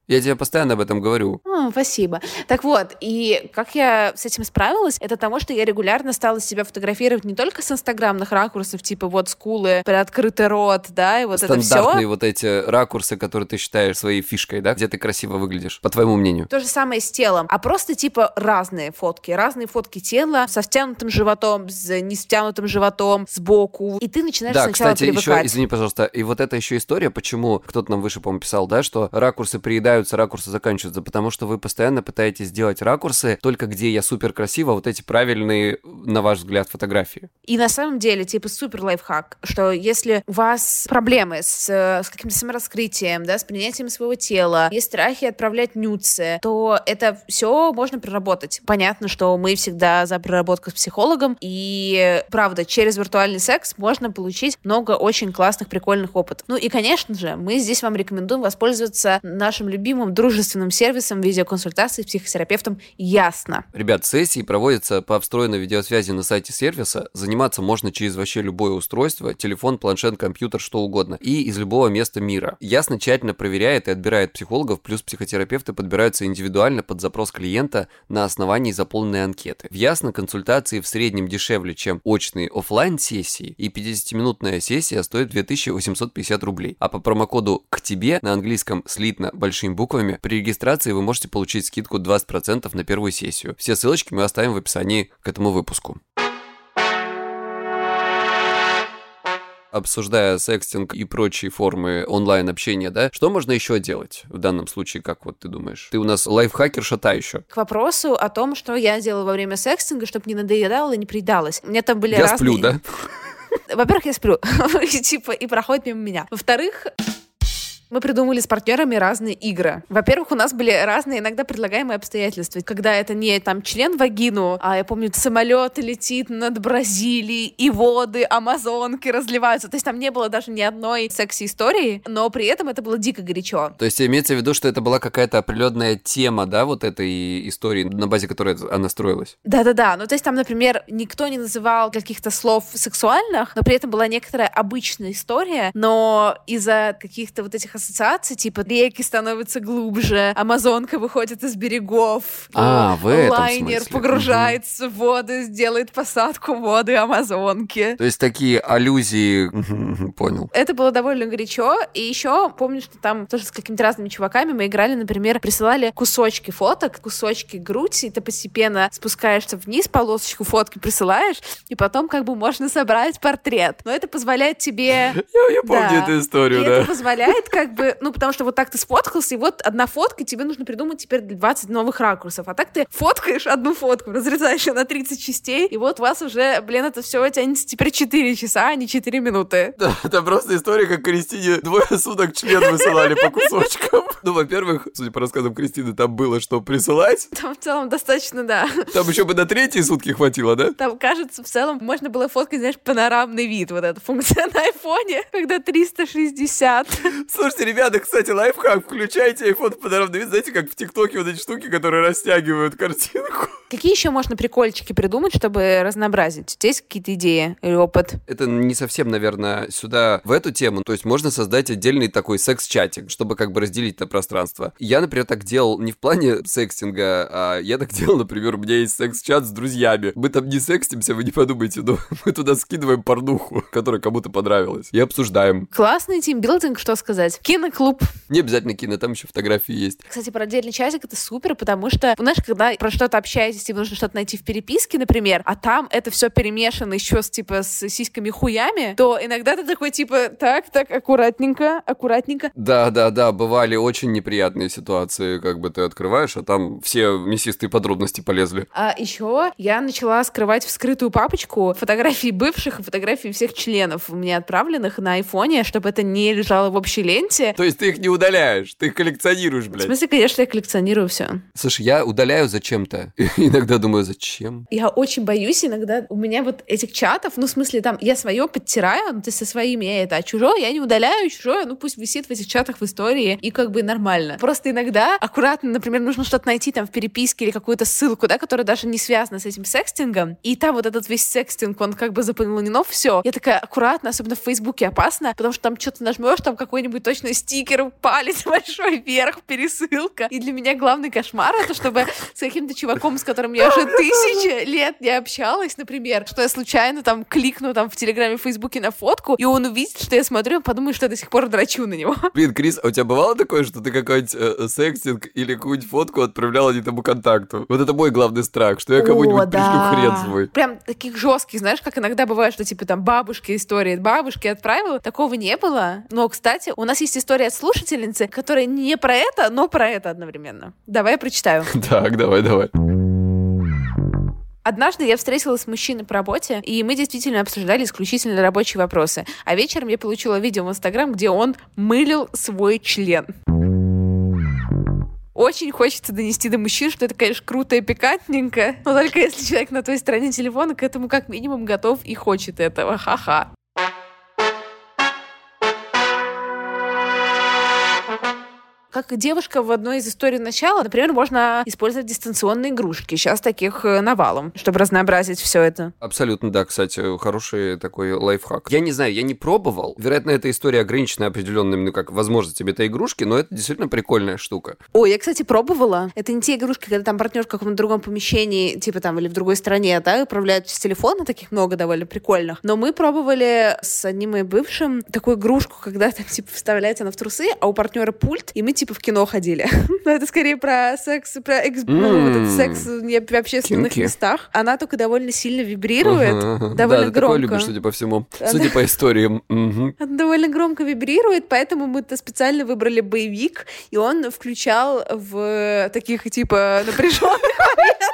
S4: Я тебе постоянно об этом говорю.
S3: Спасибо. Так вот, и как я с этим справилась, это потому, что я регулярно стала себя фотографировать не только с инстаграмных ракурсов, типа вот скулы, приоткрытый рот, да, и вот это все.
S4: Стандартные вот эти ракурсы, которые ты считаешь своей фишкой, да, где ты красиво выглядишь, по твоему мнению.
S3: То же самое с телом, а просто типа разные фотки тела со стянутым животом, с не стянутым животом, сбоку, и ты начинаешь сначала
S4: кстати,
S3: привыкать.
S4: еще, извини, пожалуйста, и вот это еще история, почему кто-то нам выше, по-моему, писал, да, что ракурсы приедаются, ракурсы заканчиваются, потому что вы постоянно пытаетесь сделать ракурсы только где я супер красиво, вот эти правильные, на ваш взгляд, фотографии.
S3: И на самом деле, типа, супер лайфхак, что если у вас проблемы с каким-то самораскрытием, да, с принятием своего тела, есть страхи отправлять нюдсы, то это все можно проработать. Понятно, что мы всегда за проработку с психологом, и, правда, через виртуальный секс можно получить много очень классных, прикольных опытов. Ну и, конечно же, мы здесь вам рекомендуем воспользоваться нашим любимым дружественным сервисом видеоконсультации с психотерапевтом «Ясно».
S4: Ребят, сессии проводятся по встроенной видеосвязи на сайте сервиса. Заниматься можно через вообще любое устройство, телефон, планшет, компьютер, что угодно. И из любого места мира. Ясно тщательно проверяет и отбирает психологов, плюс психотерапевты подбираются индивидуально под запрос клиента на основании заполненной анкеты. В Ясно консультации в среднем дешевле, чем очные офлайн сессии, и 50-минутная сессия стоит 2850 рублей. А по промокоду «К тебе» на английском слитно большими буквами при регистрации вы можете получить скидку 20% на первую сессию. Все ссылочки мы оставим в описании к этому выпуску. Обсуждая секстинг и прочие формы онлайн-общения, да, что можно еще делать в данном случае, как вот ты думаешь? Ты у нас лайфхакерша та еще.
S3: К вопросу о том, что я делала во время секстинга, чтобы не надоедало и не приедалось. У меня там были разные...
S4: Я сплю, да?
S3: Во-первых, я сплю, и проходит мимо меня. Во-вторых... Мы придумали с партнерами разные игры. Во-первых, у нас были разные иногда предлагаемые обстоятельства. Когда это не там член в вагину, а я помню, самолет летит над Бразилией, и воды Амазонки разливаются. То есть там не было даже ни одной секси-истории, но при этом это было дико горячо.
S4: То есть имеется в виду, что это была какая-то определенная тема, да, вот этой истории, на базе которой она строилась?
S3: Да-да-да. Ну, то есть там, например, никто не называл каких-то слов сексуальных, но при этом была некоторая обычная история, но из-за каких-то вот этих ассоциаций, типа реки становятся глубже, Амазонка выходит из берегов,
S4: в этом
S3: лайнер
S4: смысле.
S3: погружается в воды, сделает посадку в воды Амазонки.
S4: То есть такие аллюзии, понял.
S3: Это было довольно горячо, и еще помню, что там тоже с какими-то разными чуваками мы играли, например, присылали кусочки фоток, кусочки груди, и ты постепенно спускаешься вниз, полосочку фотки присылаешь, и потом как бы можно собрать портрет. Но это позволяет тебе...
S4: Я помню эту историю,
S3: и
S4: да.
S3: это позволяет как бы, ну, потому что вот так ты сфоткался, и вот одна фотка, тебе нужно придумать теперь 20 новых ракурсов. А так ты фоткаешь одну фотку, разрезаешь ее на 30 частей, и вот у вас уже, блин, это все тянется теперь 4 часа, а не 4 минуты.
S4: Да, это просто история, как Кристине 2 суток член высылали по кусочкам. Ну, во-первых, судя по рассказам Кристины, там было что присылать.
S3: Там в целом достаточно, да.
S4: Там еще бы на 3 сутки хватило, да?
S3: Там, кажется, в целом можно было фоткать, знаешь, панорамный вид. Вот эта функция на айфоне, когда 360.
S4: Слушайте, ребята, кстати, лайфхак. Включайте iPhone в панорамный вид. Знаете, как в ТикТоке вот эти штуки, которые растягивают картинку.
S3: Какие еще можно прикольчики придумать, чтобы разнообразить? У тебя есть какие-то идеи или опыт?
S4: Это не совсем, наверное, сюда, в эту тему. То есть можно создать отдельный такой секс-чатик, чтобы как бы разделить это пространство. Я, например, так делал не в плане секстинга, а я так делал, например, у меня есть секс-чат с друзьями. Мы там не секстимся, вы не подумайте, но мы туда скидываем порнуху, которая кому-то понравилась, и обсуждаем.
S3: Классный тимбилдинг, что сказать. Киноклуб.
S4: Не обязательно кино, там еще фотографии есть.
S3: Кстати, про отдельный чатик это супер, потому что, знаешь, когда про что-то общаетесь, тебе нужно что-то найти в переписке, например, а там это все перемешано еще с сиськами-хуями, то иногда ты такой, типа, так, аккуратненько.
S4: Да, бывали очень неприятные ситуации, как бы ты открываешь, а там все мясистые подробности полезли.
S3: А еще я начала скрывать в скрытую папочку фотографии бывших и фотографии всех членов мне отправленных на айфоне, чтобы это не лежало в общей ленте.
S4: То есть ты их не удаляешь, ты их коллекционируешь, блядь.
S3: В смысле, конечно, я коллекционирую все.
S4: Слушай, я удаляю зачем-то. И Иногда думаю, зачем?
S3: Я очень боюсь иногда, у меня вот этих чатов, ну, в смысле, там, я свое подтираю, ну, то есть со своим я это, а чужое я не удаляю, чужое, ну, пусть висит в этих чатах в истории, и как бы нормально. Просто иногда аккуратно, например, нужно что-то найти там в переписке или какую-то ссылку, да, которая даже не связана с этим секстингом, и там вот этот весь секстинг, он как бы заполнен, все. Я такая аккуратно, особенно в Фейсбуке опасно, потому что там что-то нажмешь, там какой-нибудь точно стикер, палец большой вверх, пересылка. И для меня главный кошмар — это чтобы с каким-то чуваком, с которым я уже 1000 лет не общалась, например, что я случайно там кликну там в Телеграме, в Фейсбуке на фотку, и он увидит, что я смотрю, он подумает, что я до сих пор дрочу на него.
S4: Блин, Крис, а у тебя бывало такое, что ты какой-нибудь секстинг или какую-нибудь фотку отправляла не тому контакту? Вот это мой главный страх, что я кому-нибудь пришлю хрен свой.
S3: Прям таких жестких, знаешь, как иногда бывает, что типа там бабушки истории, бабушки отправила, такого не было. Но, кстати, у нас есть история от слушательницы, которая не про это, но про это одновременно. Давай я прочитаю.
S4: Так, давай.
S3: Однажды я встретилась с мужчиной по работе, и мы действительно обсуждали исключительно рабочие вопросы. А вечером я получила видео в Инстаграм, где он мылил свой член. Очень хочется донести до мужчин, что это, конечно, круто и пикантненько, но только если человек на той стороне телефона к этому как минимум готов и хочет этого. Ха-ха. Как девушка в одной из историй начала, например, можно использовать дистанционные игрушки. Сейчас таких навалом, чтобы разнообразить все это.
S4: Абсолютно, да, кстати, хороший такой лайфхак. Я не знаю, я не пробовал. Вероятно, эта история ограничена определенными, возможностями этой игрушки, но это действительно прикольная штука.
S3: Ой, я, кстати, пробовала. Это не те игрушки, когда там партнер в каком-то другом помещении, типа там, или в другой стране, да, управляют с телефона, таких много довольно прикольных. Но мы пробовали с одним моим бывшим такую игрушку, когда там, типа, вставляется она в трусы, а у партнера пульт, и мы, типа, в кино ходили. Но это скорее про секс, про вот этот секс в общественных местах. Она только довольно сильно вибрирует, довольно
S4: да,
S3: громко.
S4: Да, такое любишь, судя по всему. Судя по историям.
S3: Она довольно громко вибрирует, поэтому мы-то специально выбрали боевик, и он включал в таких, типа, напряженных моментах.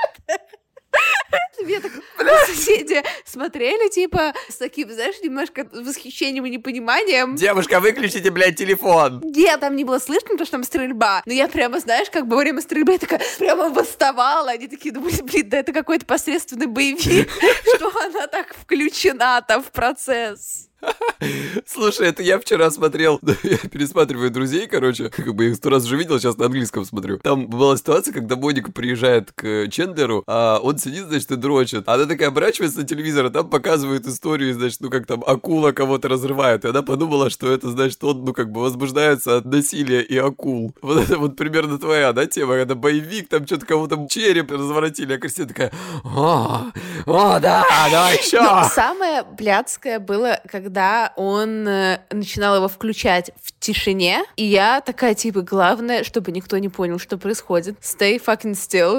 S3: Мне так соседи смотрели, типа, с таким, знаешь, немножко восхищением и непониманием.
S4: Девушка, выключите, блядь, телефон.
S3: Нет, там не было слышно, потому что там стрельба. Но я прямо, знаешь, как бы во время стрельбы я такая прямо восставала. Они такие думали, блин, да это какой-то посредственный боевик, что она так включена-то в процесс.
S4: Слушай, это я вчера смотрел, я пересматриваю «Друзей», короче, как бы их 100 раз уже видел, сейчас на английском смотрю. Там была ситуация, когда Моника приезжает к Чендлеру, а он сидит, значит, и дрочит. Она такая оборачивается на телевизор, а там показывают историю, значит, ну как там акула кого-то разрывает. И она подумала, что это, значит, он, ну как бы возбуждается от насилия и акул. Вот это вот примерно твоя, да, тема, когда боевик, там что-то кого-то череп разворотили, а Кристина такая, о, да, давай еще.
S3: Но самое блядское было, когда он начинал его включать в тишине, и я такая, типа, главное, чтобы никто не понял, что происходит. Stay fucking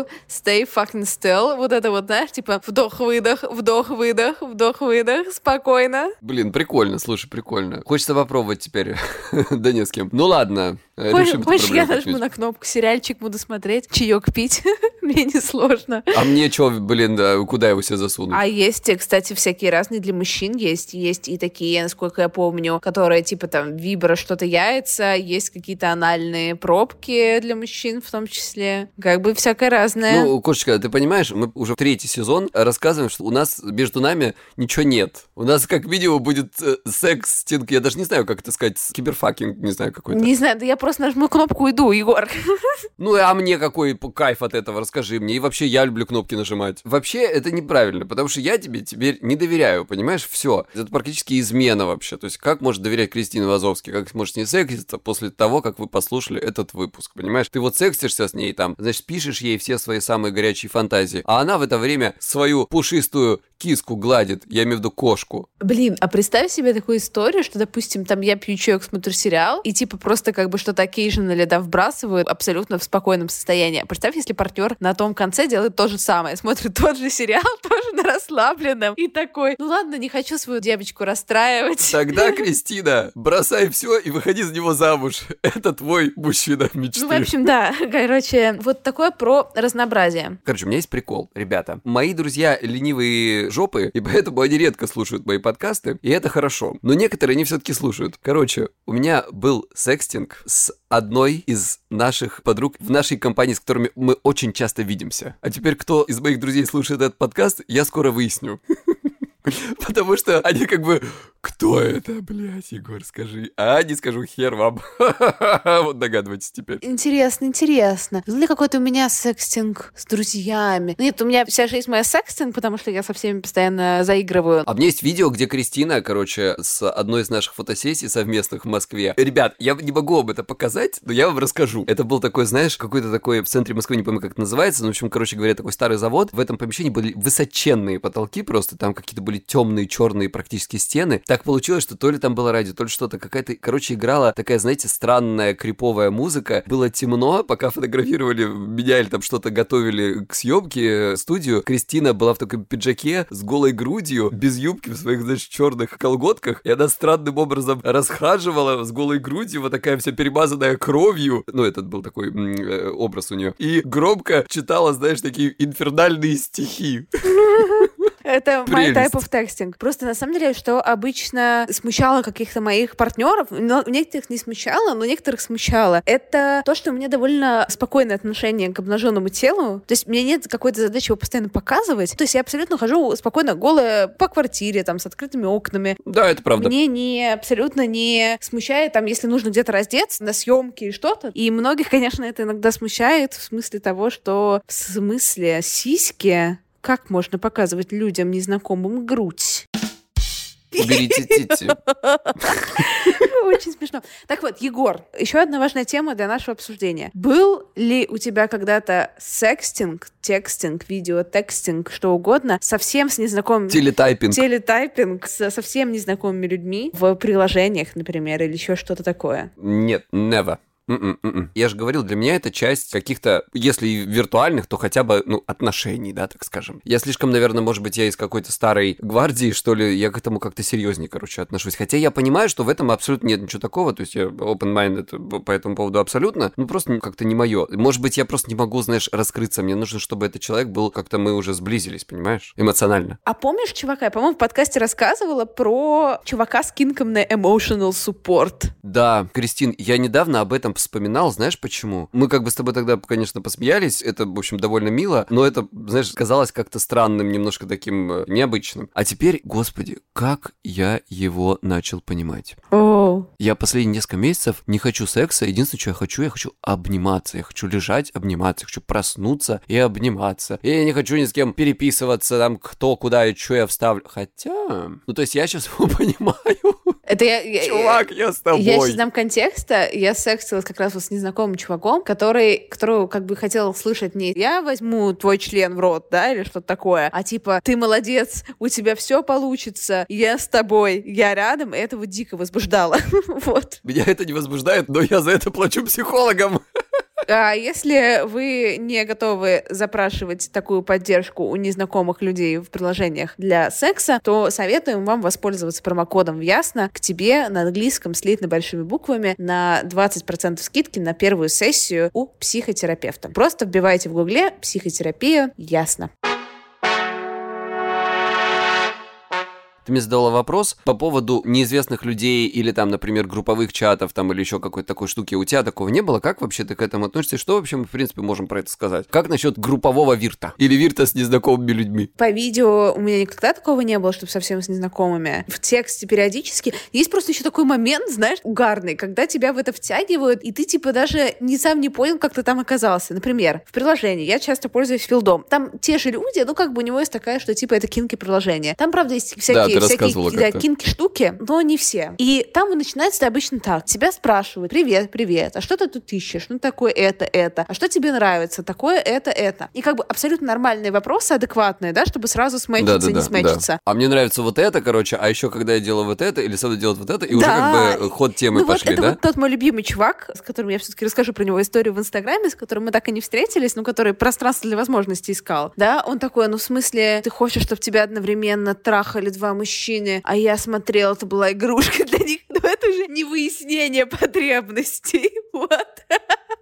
S3: still. Вот это вот, знаешь, типа, вдох-выдох, вдох-выдох, вдох-выдох, спокойно.
S4: Блин, прикольно, слушай, прикольно. Хочется попробовать теперь. Да не с кем. Ну ладно.
S3: Хочешь, я нажму на кнопку, сериальчик буду смотреть, чаек пить. Мне не сложно.
S4: А мне что, блин, да, куда его себе засунуть?
S3: А есть, кстати, всякие разные для мужчин есть. Есть и такие, насколько я помню, которые типа там вибро что-то яйца, есть какие-то анальные пробки для мужчин в том числе. Как бы всякое разное.
S4: Ну, Кошечка, ты понимаешь, мы уже 3-й сезон рассказываем, что у нас между нами ничего нет. У нас как минимум будет секстинг, я даже не знаю, как это сказать, киберфакинг, не знаю, какой-то.
S3: Не знаю, да я просто нажму кнопку и иду, Егор.
S4: Ну, а мне какой кайф от этого, расскажи мне. И вообще, я люблю кнопки нажимать. Вообще, это неправильно, потому что я тебе теперь не доверяю, понимаешь? Все. Это практически измена вообще. То есть, как может доверять Кристине Вазовски? Как может с ней секситься после того, как вы послушали этот выпуск, понимаешь? Ты вот сексишься с ней там, значит, пишешь ей все свои самые горячие фантазии, а она в это время свою пушистую киску гладит, я имею в виду кошку.
S3: Блин, а представь себе такую историю, что, допустим, там я пью чаек, смотрю сериал, и типа просто как бы что-то occasionally, да, вбрасывают абсолютно в спокойном состоянии. Представь, если партнер на том конце делает то же самое, смотрит тот же сериал, тоже на расслабленном, и такой, ну ладно, не хочу свою девочку расстраивать.
S4: Тогда, Кристина, бросай все и выходи за него замуж. Это твой мужчина мечты.
S3: Ну, в общем, да, короче, вот такое про разнообразие.
S4: Короче, у меня есть прикол, ребята. Мои друзья ленивые жопы, и поэтому они редко слушают мои подкасты, и это хорошо. Но некоторые они все-таки слушают. Короче, у меня был секстинг с одной из наших подруг в нашей компании, с которыми мы очень часто видимся. А теперь, кто из моих друзей слушает этот подкаст, я скоро выясню. Потому что они как бы... Кто это, блядь, Егор, скажи. А не скажу, хер вам. Вот догадывайтесь теперь.
S3: Интересно. Был ли какой-то у меня секстинг с друзьями? Нет, у меня вся жизнь моя секстинг, потому что я со всеми постоянно заигрываю.
S4: А у меня есть видео, где Кристина, короче, с одной из наших фотосессий совместных в Москве. Ребят, я не могу вам это показать, но я вам расскажу. Это был такой, знаешь, какой-то такой в центре Москвы, не помню, как это называется, но, в общем, короче говоря, такой старый завод. В этом помещении были высоченные потолки просто, там какие-то были темные, черные практически стены. Так получилось, что то ли там было радио, то ли что-то, какая-то, короче, играла такая, знаете, странная криповая музыка. Было темно, пока фотографировали меня или там что-то готовили к съемке, студию. Кристина была в таком пиджаке с голой грудью, без юбки, в своих, значит, черных колготках, и она странным образом расхаживала с голой грудью, вот такая вся перемазанная кровью. Ну, этот был такой образ у нее. И громко читала, знаешь, такие инфернальные стихи.
S3: Это my type of texting. Просто на самом деле, что обычно смущало каких-то моих партнеров, но некоторых не смущало, но некоторых смущало, это то, что у меня довольно спокойное отношение к обнаженному телу. То есть у меня нет какой-то задачи его постоянно показывать. То есть я абсолютно хожу спокойно голая по квартире, там, с открытыми окнами.
S4: Да, это правда.
S3: Мне абсолютно не смущает, там, если нужно где-то раздеться на съемке и что-то. И многих, конечно, это иногда смущает в смысле того, что в смысле сиськи. Как можно показывать людям незнакомым грудь?
S4: Уберите тити.
S3: Очень смешно. Так вот, Егор, еще одна важная тема для нашего обсуждения. Был ли у тебя когда-то секстинг, текстинг, видеотекстинг, что угодно, совсем с незнакомыми... Телетайпинг с совсем незнакомыми людьми в приложениях, например, или еще что-то такое?
S4: Нет, never. Я же говорил, для меня это часть каких-то, если и виртуальных, то хотя бы, отношений, да, так скажем. Я слишком, наверное, может быть, я из какой-то старой гвардии, что ли, я к этому как-то серьезнее, отношусь. Хотя я понимаю, что в этом абсолютно нет ничего такого, то есть я open-minded по этому поводу абсолютно, просто как-то не мое. Может быть, я просто не могу, знаешь, раскрыться, мне нужно, чтобы этот человек был, как-то мы уже сблизились, понимаешь, эмоционально.
S3: А помнишь чувака, я, по-моему, в подкасте рассказывала про чувака с кинком на emotional support?
S4: Да, Кристин, я недавно об этом вспоминал, знаешь почему? Мы как бы с тобой тогда, конечно, посмеялись, это, в общем, довольно мило, но это, знаешь, казалось как-то странным, немножко таким необычным. А теперь, господи, как я его начал понимать. Я последние несколько месяцев не хочу секса, единственное, что я хочу обниматься, я хочу лежать, обниматься, я хочу проснуться и обниматься. И я не хочу ни с кем переписываться, там, кто, куда и что я вставлю. Хотя, то есть я сейчас его понимаю.
S3: Это я...
S4: Чувак, я с тобой.
S3: Я сейчас дам контекста. Я сексилась как раз вот с незнакомым чуваком, которого как бы хотела слышать не «я возьму твой член в рот», да, или что-то такое, а типа «ты молодец, у тебя все получится, я с тобой, я рядом», и это вот дико возбуждало. Вот.
S4: Меня это не возбуждает, но я за это плачу психологам.
S3: А если вы не готовы запрашивать такую поддержку у незнакомых людей в приложениях для секса, то советуем вам воспользоваться промокодом «Ясно» к тебе на английском с длинными большими буквами на 20% скидки на первую сессию у психотерапевта. Просто вбивайте в гугле «психотерапия Ясно».
S4: Ты мне задала вопрос по поводу неизвестных людей или там, например, групповых чатов там или еще какой-то такой штуки. У тебя такого не было? Как вообще ты к этому относишься? Что вообще мы, в принципе, можем про это сказать? Как насчет группового вирта? Или вирта с незнакомыми людьми?
S3: По видео у меня никогда такого не было, чтобы совсем с незнакомыми. В тексте периодически. Есть просто еще такой момент, знаешь, угарный, когда тебя в это втягивают, и ты типа даже сам не понял, как ты там оказался. Например, в приложении я часто пользуюсь Филдом. Там те же люди, как бы у него есть такая, что типа это кинки-приложение. Там, правда, есть всякие кинки-штуки, но не все. И там начинается обычно так. Тебя спрашивают: привет, а что ты тут ищешь? Ну, такое это. А что тебе нравится? Такое это. И как бы абсолютно нормальные вопросы, адекватные, да, чтобы сразу смэчиться, не смэчиться.
S4: Да. А мне нравится вот это, короче, а еще когда я делаю вот это, или Сада делает вот это, и уже как бы ход темы пошли,
S3: вот это
S4: да?
S3: Вот тот мой любимый чувак, с которым я все-таки расскажу про него историю в Инстаграме, с которым мы так и не встретились, но который пространство для возможностей искал. Да, он такой, в смысле, ты хочешь, чтобы тебя одновременно трахали два мужчины, а я смотрела, это была игрушка для них. Но это уже не выяснение потребностей. Вот.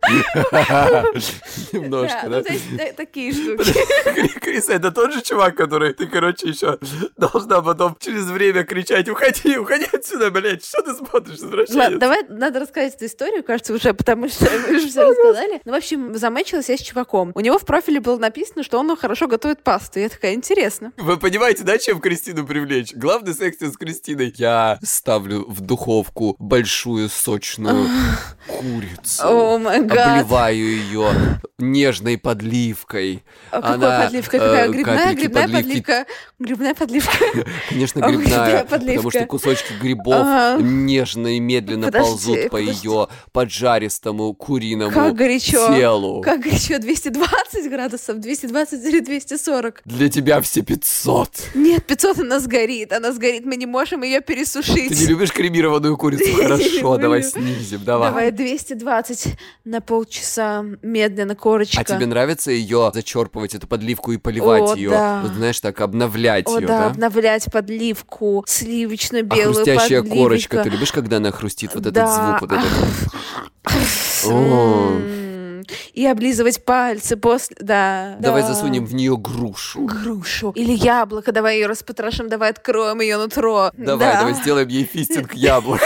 S4: Немножко, да?
S3: Ну, то есть такие штуки.
S4: Криса, это тот же чувак, который ты, короче, еще должна потом через время кричать: уходи отсюда, блядь, что ты смотришь, извращенец?
S3: Ладно, давай, надо рассказать эту историю, кажется, уже, потому что мы уже все рассказали. Ну, в общем, замечилась я с чуваком. У него в профиле было написано, что он хорошо готовит пасту. Я такая, интересно.
S4: Вы понимаете, да, чем Кристину привлечь? Главный секс с Кристиной. Я ставлю в духовку большую сочную курицу.
S3: О май гад.
S4: Обливаю ее нежной подливкой.
S3: Какая подливка? Какая? Грибная подливка? Грибная подливка?
S4: Конечно,
S3: О,
S4: грибная,
S3: подливка.
S4: потому что кусочки грибов нежно и медленно ползут по ее поджаристому куриному
S3: как горячо.
S4: телу.
S3: Как горячо? 220 градусов? 220 или 240?
S4: Для тебя все 500.
S3: Нет, 500 она сгорит. Она сгорит, мы не можем ее пересушить.
S4: Ты не любишь кремированную курицу?
S3: Я не
S4: Хорошо,
S3: люблю.
S4: давай снизим, давай.
S3: Давай 220 на полчаса, медленно, корочка.
S4: А тебе нравится ее зачерпывать, эту подливку, и поливать
S3: О,
S4: ее?
S3: да.
S4: Вот, знаешь, так обновлять
S3: О,
S4: ее,
S3: да,
S4: да?
S3: обновлять подливку,
S4: А
S3: сливочно-белую
S4: хрустящая
S3: подливочку.
S4: корочка, ты любишь, когда она хрустит? Вот этот
S3: Да.
S4: звук, вот этот. О.
S3: И облизывать пальцы после... Да.
S4: Давай
S3: да.
S4: засунем в нее грушу.
S3: Грушу. Или яблоко, давай ее распотрошим, давай откроем ее нутро.
S4: Давай сделаем ей фистинг яблок.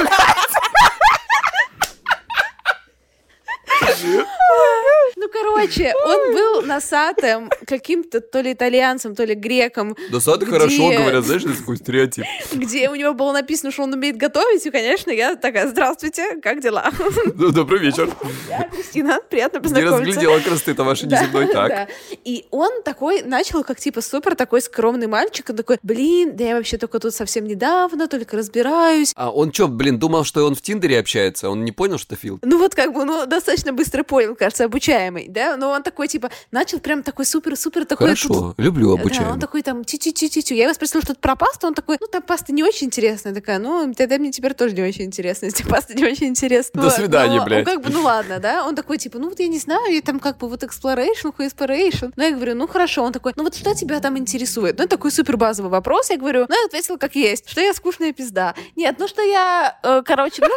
S3: Ну, короче, он был носатым каким-то то ли итальянцем, то ли греком.
S4: Носатый
S3: Где-
S4: хорошо говорят, знаешь, это такой стереотип.
S3: Где у него было написано, что он умеет готовить, и, конечно, я такая: здравствуйте, как дела?
S4: Ну, добрый вечер.
S3: Я Кристина, приятно
S4: Не
S3: познакомиться.
S4: разглядела красоты-то ваши неземной, так.
S3: Да. И он такой начал, как типа супер такой скромный мальчик, он такой: блин, да я вообще только тут совсем недавно, только разбираюсь.
S4: А он что, блин, думал, что он в Тиндере общается? Он не понял, что Фил?
S3: Ну вот как бы, ну достаточно быстро понял, кажется, обучаемый, да? Но он такой типа начал прям такой супер-супер такой...
S4: Хорошо, люблю
S3: Да,
S4: обучаемых.
S3: он такой там тю-тю-тю-тю. Я его спросила что-то про пасту, он такой: ну там паста не очень интересная. Я такая: ну тогда мне теперь тоже не очень интересно, если паста не очень интересна.
S4: До свидания,
S3: Но,
S4: блядь.
S3: Как бы, ну ладно, да? Он такой типа: ну вот я не знаю, я там как бы вот exploration. Ну я говорю: ну хорошо. Он такой: ну вот что тебя там интересует? Ну это такой супер базовый вопрос. Я говорю: ну я ответила как есть, что я скучная пизда. Нет, ну что я, короче, ну...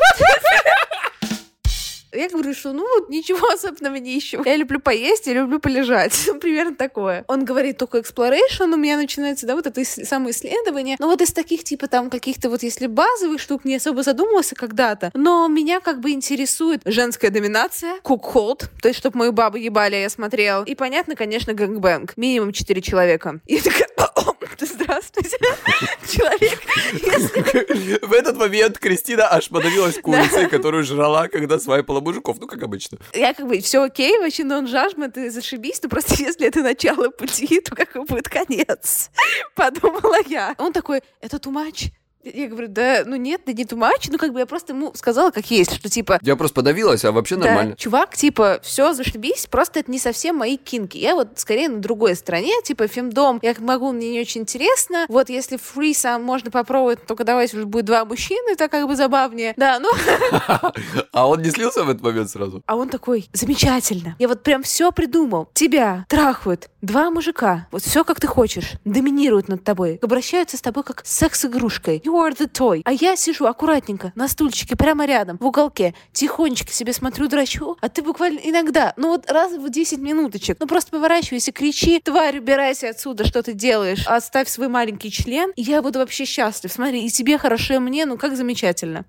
S3: Я говорю, что ну вот ничего особенного не ищу. Я люблю поесть, я люблю полежать. Примерно такое. Он говорит: только exploration у меня начинается, да, вот это самоисследование. Но вот из таких типа там каких-то вот если базовых штук не особо задумывался когда-то. Но меня как бы интересует женская доминация, кук-холд, то есть чтобы мою бабу ебали, я смотрел. И понятно, конечно, гэнгбэнг. Минимум 4 человека. И я такая: здравствуйте, человек.
S4: В этот момент Кристина аж подавилась курицей, которую жрала, когда свайпала мужиков. Ну, как обычно.
S3: Я как бы: все окей, вообще нон-жажмент, и зашибись, но просто если это начало пути, то как бы будет конец. Подумала я. Он такой: это too much? Я говорю: да, ну нет, да не too much. Ну как бы я просто ему сказала как есть, что типа...
S4: Я просто подавилась, а вообще
S3: Да,
S4: нормально.
S3: чувак, типа, все, зашибись, просто это не совсем мои кинки. Я вот скорее на другой стороне, типа, фемдом, я могу, мне не очень интересно. Вот если фри сам можно попробовать, только давайте уже будет 2 мужчины, это как бы забавнее. Да, ну...
S4: А он не слился в этот момент сразу?
S3: А он такой: замечательно. Я вот прям все придумал. Тебя трахают 2 мужика. Вот все как ты хочешь. Доминируют над тобой. Обращаются с тобой как с секс-игрушкой. You are the toy. А я сижу аккуратненько на стульчике прямо рядом, в уголке. Тихонечко себе смотрю, драчу. А ты буквально иногда, ну вот раз в 10 минуточек, ну просто поворачивайся, кричи: тварь, убирайся отсюда, что ты делаешь? Оставь свой маленький член. И я буду вообще счастлив. Смотри, и тебе хорошо, и мне, ну как замечательно.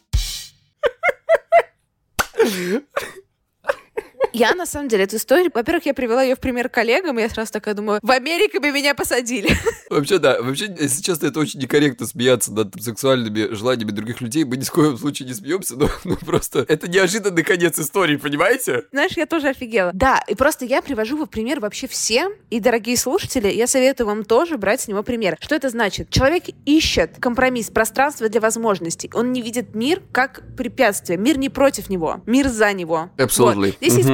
S3: Я, на самом деле, эту историю... Во-первых, я привела ее в пример коллегам, и я сразу такая думаю: в Америке бы меня посадили.
S4: Вообще, да. Вообще, если честно, это очень некорректно смеяться над сексуальными желаниями других людей. Мы ни в коем случае не смеемся, но просто это неожиданный конец истории, понимаете?
S3: Знаешь, я тоже офигела. Да, и просто я привожу в пример вообще всем. И, дорогие слушатели, я советую вам тоже брать с него пример. Что это значит? Человек ищет компромисс, пространство для возможностей. Он не видит мир как препятствие. Мир не против него. Мир за него.
S4: Absolutely.
S3: Вот. Здесь есть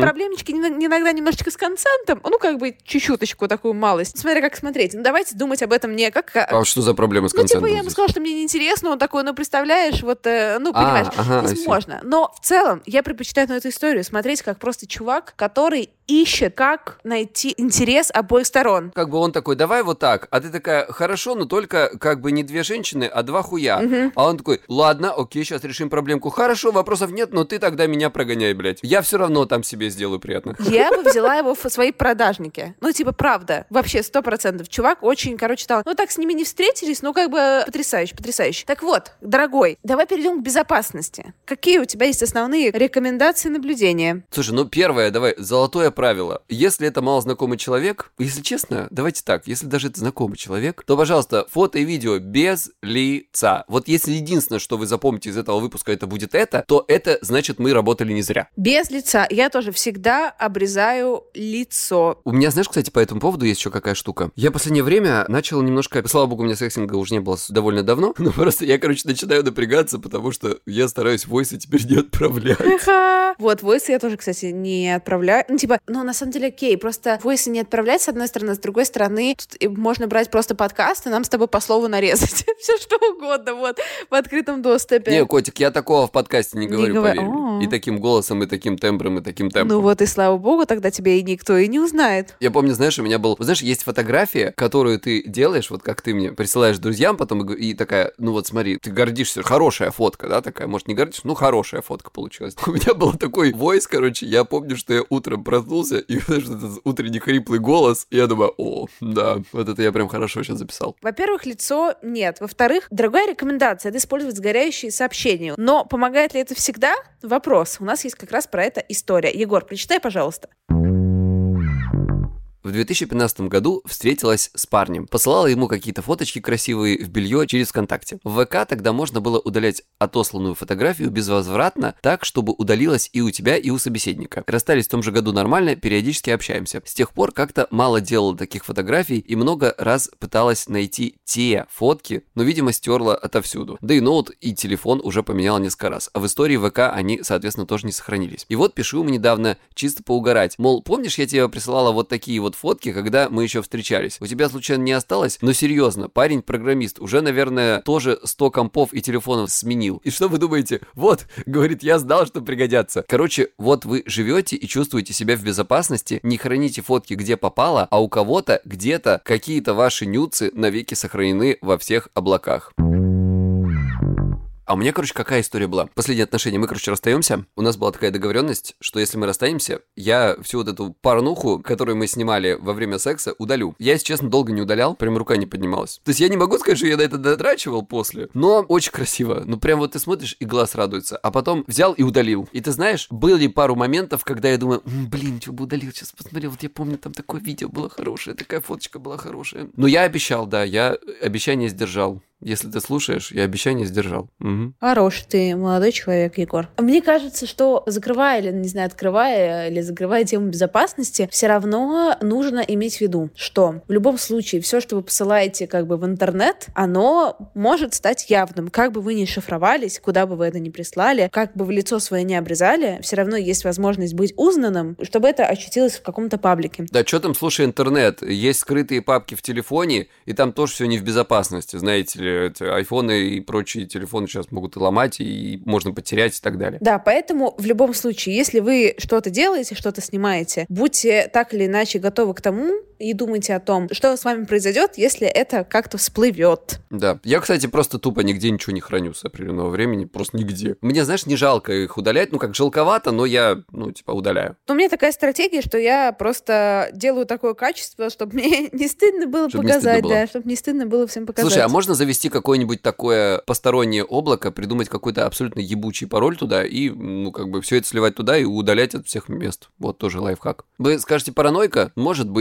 S3: проблемочки иногда немножечко с консентом, ну, как бы чуть-чуточку такую малость. Смотря как смотреть. Ну, давайте думать об этом не как...
S4: А что за проблемы с консентом?
S3: Ну, типа, я ему сказала, что мне неинтересно, он такой, ну, представляешь, вот, ну, понимаешь, здесь можно. Но в целом я предпочитаю на эту историю смотреть как просто чувак, который ищет, как найти интерес обоих сторон.
S4: Как бы он такой, давай вот так, а ты такая, хорошо, но только как бы не 2 женщины, а 2 хуя. А он такой, ладно, окей, сейчас решим проблемку. Хорошо, вопросов нет, но ты тогда меня прогоняй, блядь. Я все равно там себе сделаю приятно.
S3: Я бы взяла его в свои продажники. Ну, типа, правда. Вообще, 100%. Чувак очень, короче, там, ну, так с ними не встретились, ну, как бы потрясающе, потрясающе. Так вот, дорогой, давай перейдем к безопасности. Какие у тебя есть основные рекомендации наблюдения?
S4: Слушай, ну, первое, давай, золотое правило. Если это малознакомый человек, если честно, давайте так, если даже это знакомый человек, то, пожалуйста, фото и видео без лица. Вот если единственное, что вы запомните из этого выпуска, это будет это, то это значит, мы работали не зря.
S3: Без лица. Я тоже всегда обрезаю лицо.
S4: У меня, знаешь, кстати, по этому поводу есть еще какая штука. Я в последнее время начал немножко... Слава богу, у меня секстинга уже не было довольно давно, но просто я, короче, начинаю напрягаться, потому что я стараюсь войсы теперь не отправлять.
S3: Вот, войсы я тоже, кстати, не отправляю. Ну, типа, ну, на самом деле, окей, просто войсы не отправлять, с одной стороны, с другой стороны, тут можно брать просто подкаст, и нам с тобой по слову нарезать. Все что угодно, вот, в открытом доступе.
S4: Не, котик, я такого в подкасте не говорю, поверь мне. И таким голосом, и таким тембром, и таким темпом.
S3: Ну вот, и слава богу, тогда тебя и никто и не узнает.
S4: Я помню, знаешь, у меня был... Знаешь, есть фотография, которую ты делаешь, вот как ты мне присылаешь друзьям потом, и такая, ну вот смотри, ты гордишься, хорошая фотка, да, такая, может, не гордишься, ну, хорошая фотка получилась. У меня был такой войс, короче, я помню, что я утром проснулся, и знаешь, этот утренний хриплый голос, и я думаю, о, да, вот это я прям хорошо сейчас записал.
S3: Во-первых, лицо нет. Во-вторых, другая рекомендация — это использовать сгоряющие сообщения. Но помогает ли это всегда? Вопрос. У нас есть как раз про это история. Егор, прочитай, пожалуйста.
S4: В 2015 году встретилась с парнем. Посылала ему какие-то фоточки красивые в белье через ВКонтакте. В ВК тогда можно было удалять отосланную фотографию безвозвратно, так, чтобы удалилась и у тебя, и у собеседника. Расстались в том же году нормально, периодически общаемся. С тех пор как-то мало делала таких фотографий и много раз пыталась найти те фотки, но, видимо, стерла отовсюду. Да и ноут, и телефон уже поменяла несколько раз. А в истории ВК они, соответственно, тоже не сохранились. И вот пишу ему недавно чисто поугарать. Мол, помнишь, я тебе присылала вот такие вот фотки, когда мы еще встречались. У тебя, случайно, не осталось? Но серьезно, парень-программист уже, наверное, тоже 100 компов и телефонов сменил. И что вы думаете? Вот, говорит, я знал, что пригодятся. Короче, вот вы живете и чувствуете себя в безопасности, не храните фотки где попало, а у кого-то где-то какие-то ваши нюцы навеки сохранены во всех облаках. А у меня, короче, какая история была? Последние отношения, мы, короче, расстаемся. У нас была такая договоренность, что если мы расстаемся, я всю вот эту порнуху, которую мы снимали во время секса, удалю. Я, если честно, долго не удалял, прям рука не поднималась. То есть я не могу сказать, что я на это дотрачивал после, но очень красиво. Ну, прям вот ты смотришь, и глаз радуется. А потом взял и удалил. И ты знаешь, были пару моментов, когда я думаю, блин, что бы удалил, сейчас посмотрел, вот я помню, там такое видео было хорошее, такая фоточка была хорошая. Но я обещал, да, я обещание сдержал. Если ты слушаешь, я обещание сдержал. Угу.
S3: Хороший ты молодой человек, Егор. Мне кажется, что закрывая или, не знаю, открывая или закрывая тему безопасности, все равно нужно иметь в виду, что в любом случае все, что вы посылаете как бы в интернет, оно может стать явным. Как бы вы ни шифровались, куда бы вы это ни прислали, как бы вы лицо свое не обрезали, все равно есть возможность быть узнанным, чтобы это очутилось в каком-то паблике.
S4: Да, что там, слушай, интернет. Есть скрытые папки в телефоне, и там тоже все не в безопасности, знаете ли. Эти айфоны и прочие телефоны сейчас могут и ломать, и можно потерять и так далее.
S3: Да, поэтому в любом случае, если вы что-то делаете, что-то снимаете, будьте так или иначе готовы к тому и думайте о том, что с вами произойдет, если это как-то всплывет.
S4: Да. Я, кстати, просто тупо нигде ничего не храню с определенного времени, просто нигде. Мне, знаешь, не жалко их удалять, ну, как жалковато, но я, удаляю.
S3: У меня такая стратегия, что я просто делаю такое качество, чтобы мне не стыдно было показать, да, чтобы не стыдно было всем показать.
S4: Слушай, а можно завести какое-нибудь такое постороннее облако, придумать какой-то абсолютно ебучий пароль туда и, все это сливать туда и удалять от всех мест. Вот тоже лайфхак. Вы скажете, паранойка? Может быть. А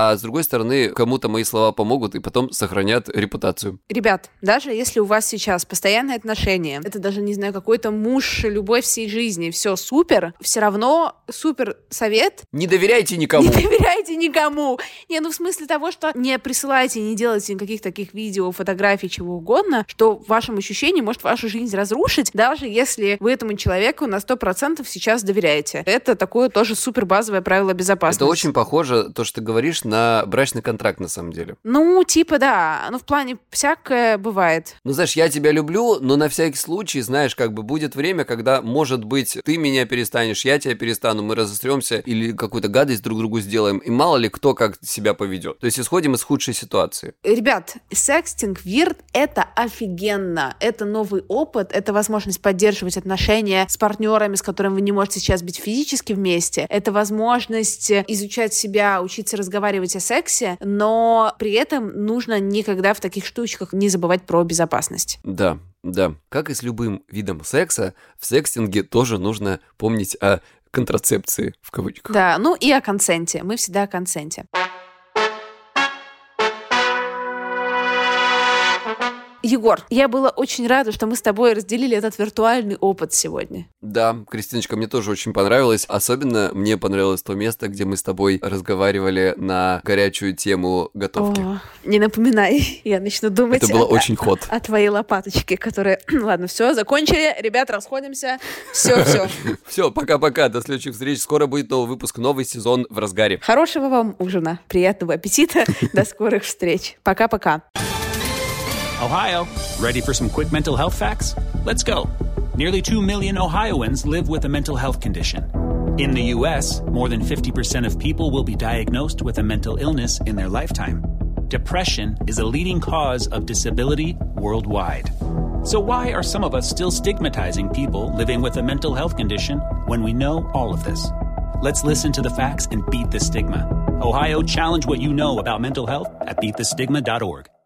S4: а с другой стороны, кому-то мои слова помогут и потом сохранят репутацию.
S3: Ребят, даже если у вас сейчас постоянные отношения, это даже, не знаю, какой-то муж, любовь всей жизни, все супер, все равно супер совет.
S4: Не доверяйте никому.
S3: Не доверяйте никому. Не, в смысле того, что не присылайте, не делайте никаких таких видео, фотографий, чего угодно, что в вашем ощущении может вашу жизнь разрушить, даже если вы этому человеку на 100% сейчас доверяете. Это такое тоже супер базовое правило безопасности.
S4: Это очень похоже, то, что ты говоришь, на брачный контракт на самом деле.
S3: Да. В плане всякое бывает.
S4: Знаешь, я тебя люблю, но на всякий случай, знаешь, будет время, когда, может быть, ты меня перестанешь, я тебя перестану, мы разостремся или какую-то гадость друг другу сделаем, и мало ли кто как себя поведет. То есть исходим из худшей ситуации.
S3: Ребят, секстинг вирт — это офигенно. Это новый опыт, это возможность поддерживать отношения с партнерами, с которыми вы не можете сейчас быть физически вместе. Это возможность изучать себя, учиться разговаривать о сексе, но при этом нужно никогда в таких штучках не забывать про безопасность.
S4: Да. Как и с любым видом секса, в секстинге тоже нужно помнить о контрацепции, в кавычках.
S3: Да, и о консенте. Мы всегда о консенте. Егор, я была очень рада, что мы с тобой разделили этот виртуальный опыт сегодня.
S4: Да, Кристиночка, мне тоже очень понравилось. Особенно мне понравилось то место, где мы с тобой разговаривали на горячую тему готовки.
S3: Не напоминай, я начну думать.
S4: Это было очень хот.
S3: О твоей лопаточке, которая... Ладно, все, закончили. Ребят, расходимся. Все.
S4: Все, пока-пока. До следующих встреч. Скоро будет новый выпуск, новый сезон в разгаре.
S3: Хорошего вам ужина, приятного аппетита. До скорых встреч. Пока-пока.
S5: Ohio, ready for some quick mental health facts? Let's go. Nearly 2 million Ohioans live with a mental health condition. In the U.S., more than 50% of people will be diagnosed with a mental illness in their lifetime. Depression is a leading cause of disability worldwide. So why are some of us still stigmatizing people living with a mental health condition when we know all of this? Let's listen to the facts and beat the stigma. Ohio, challenge what you know about mental health at beatthestigma.org.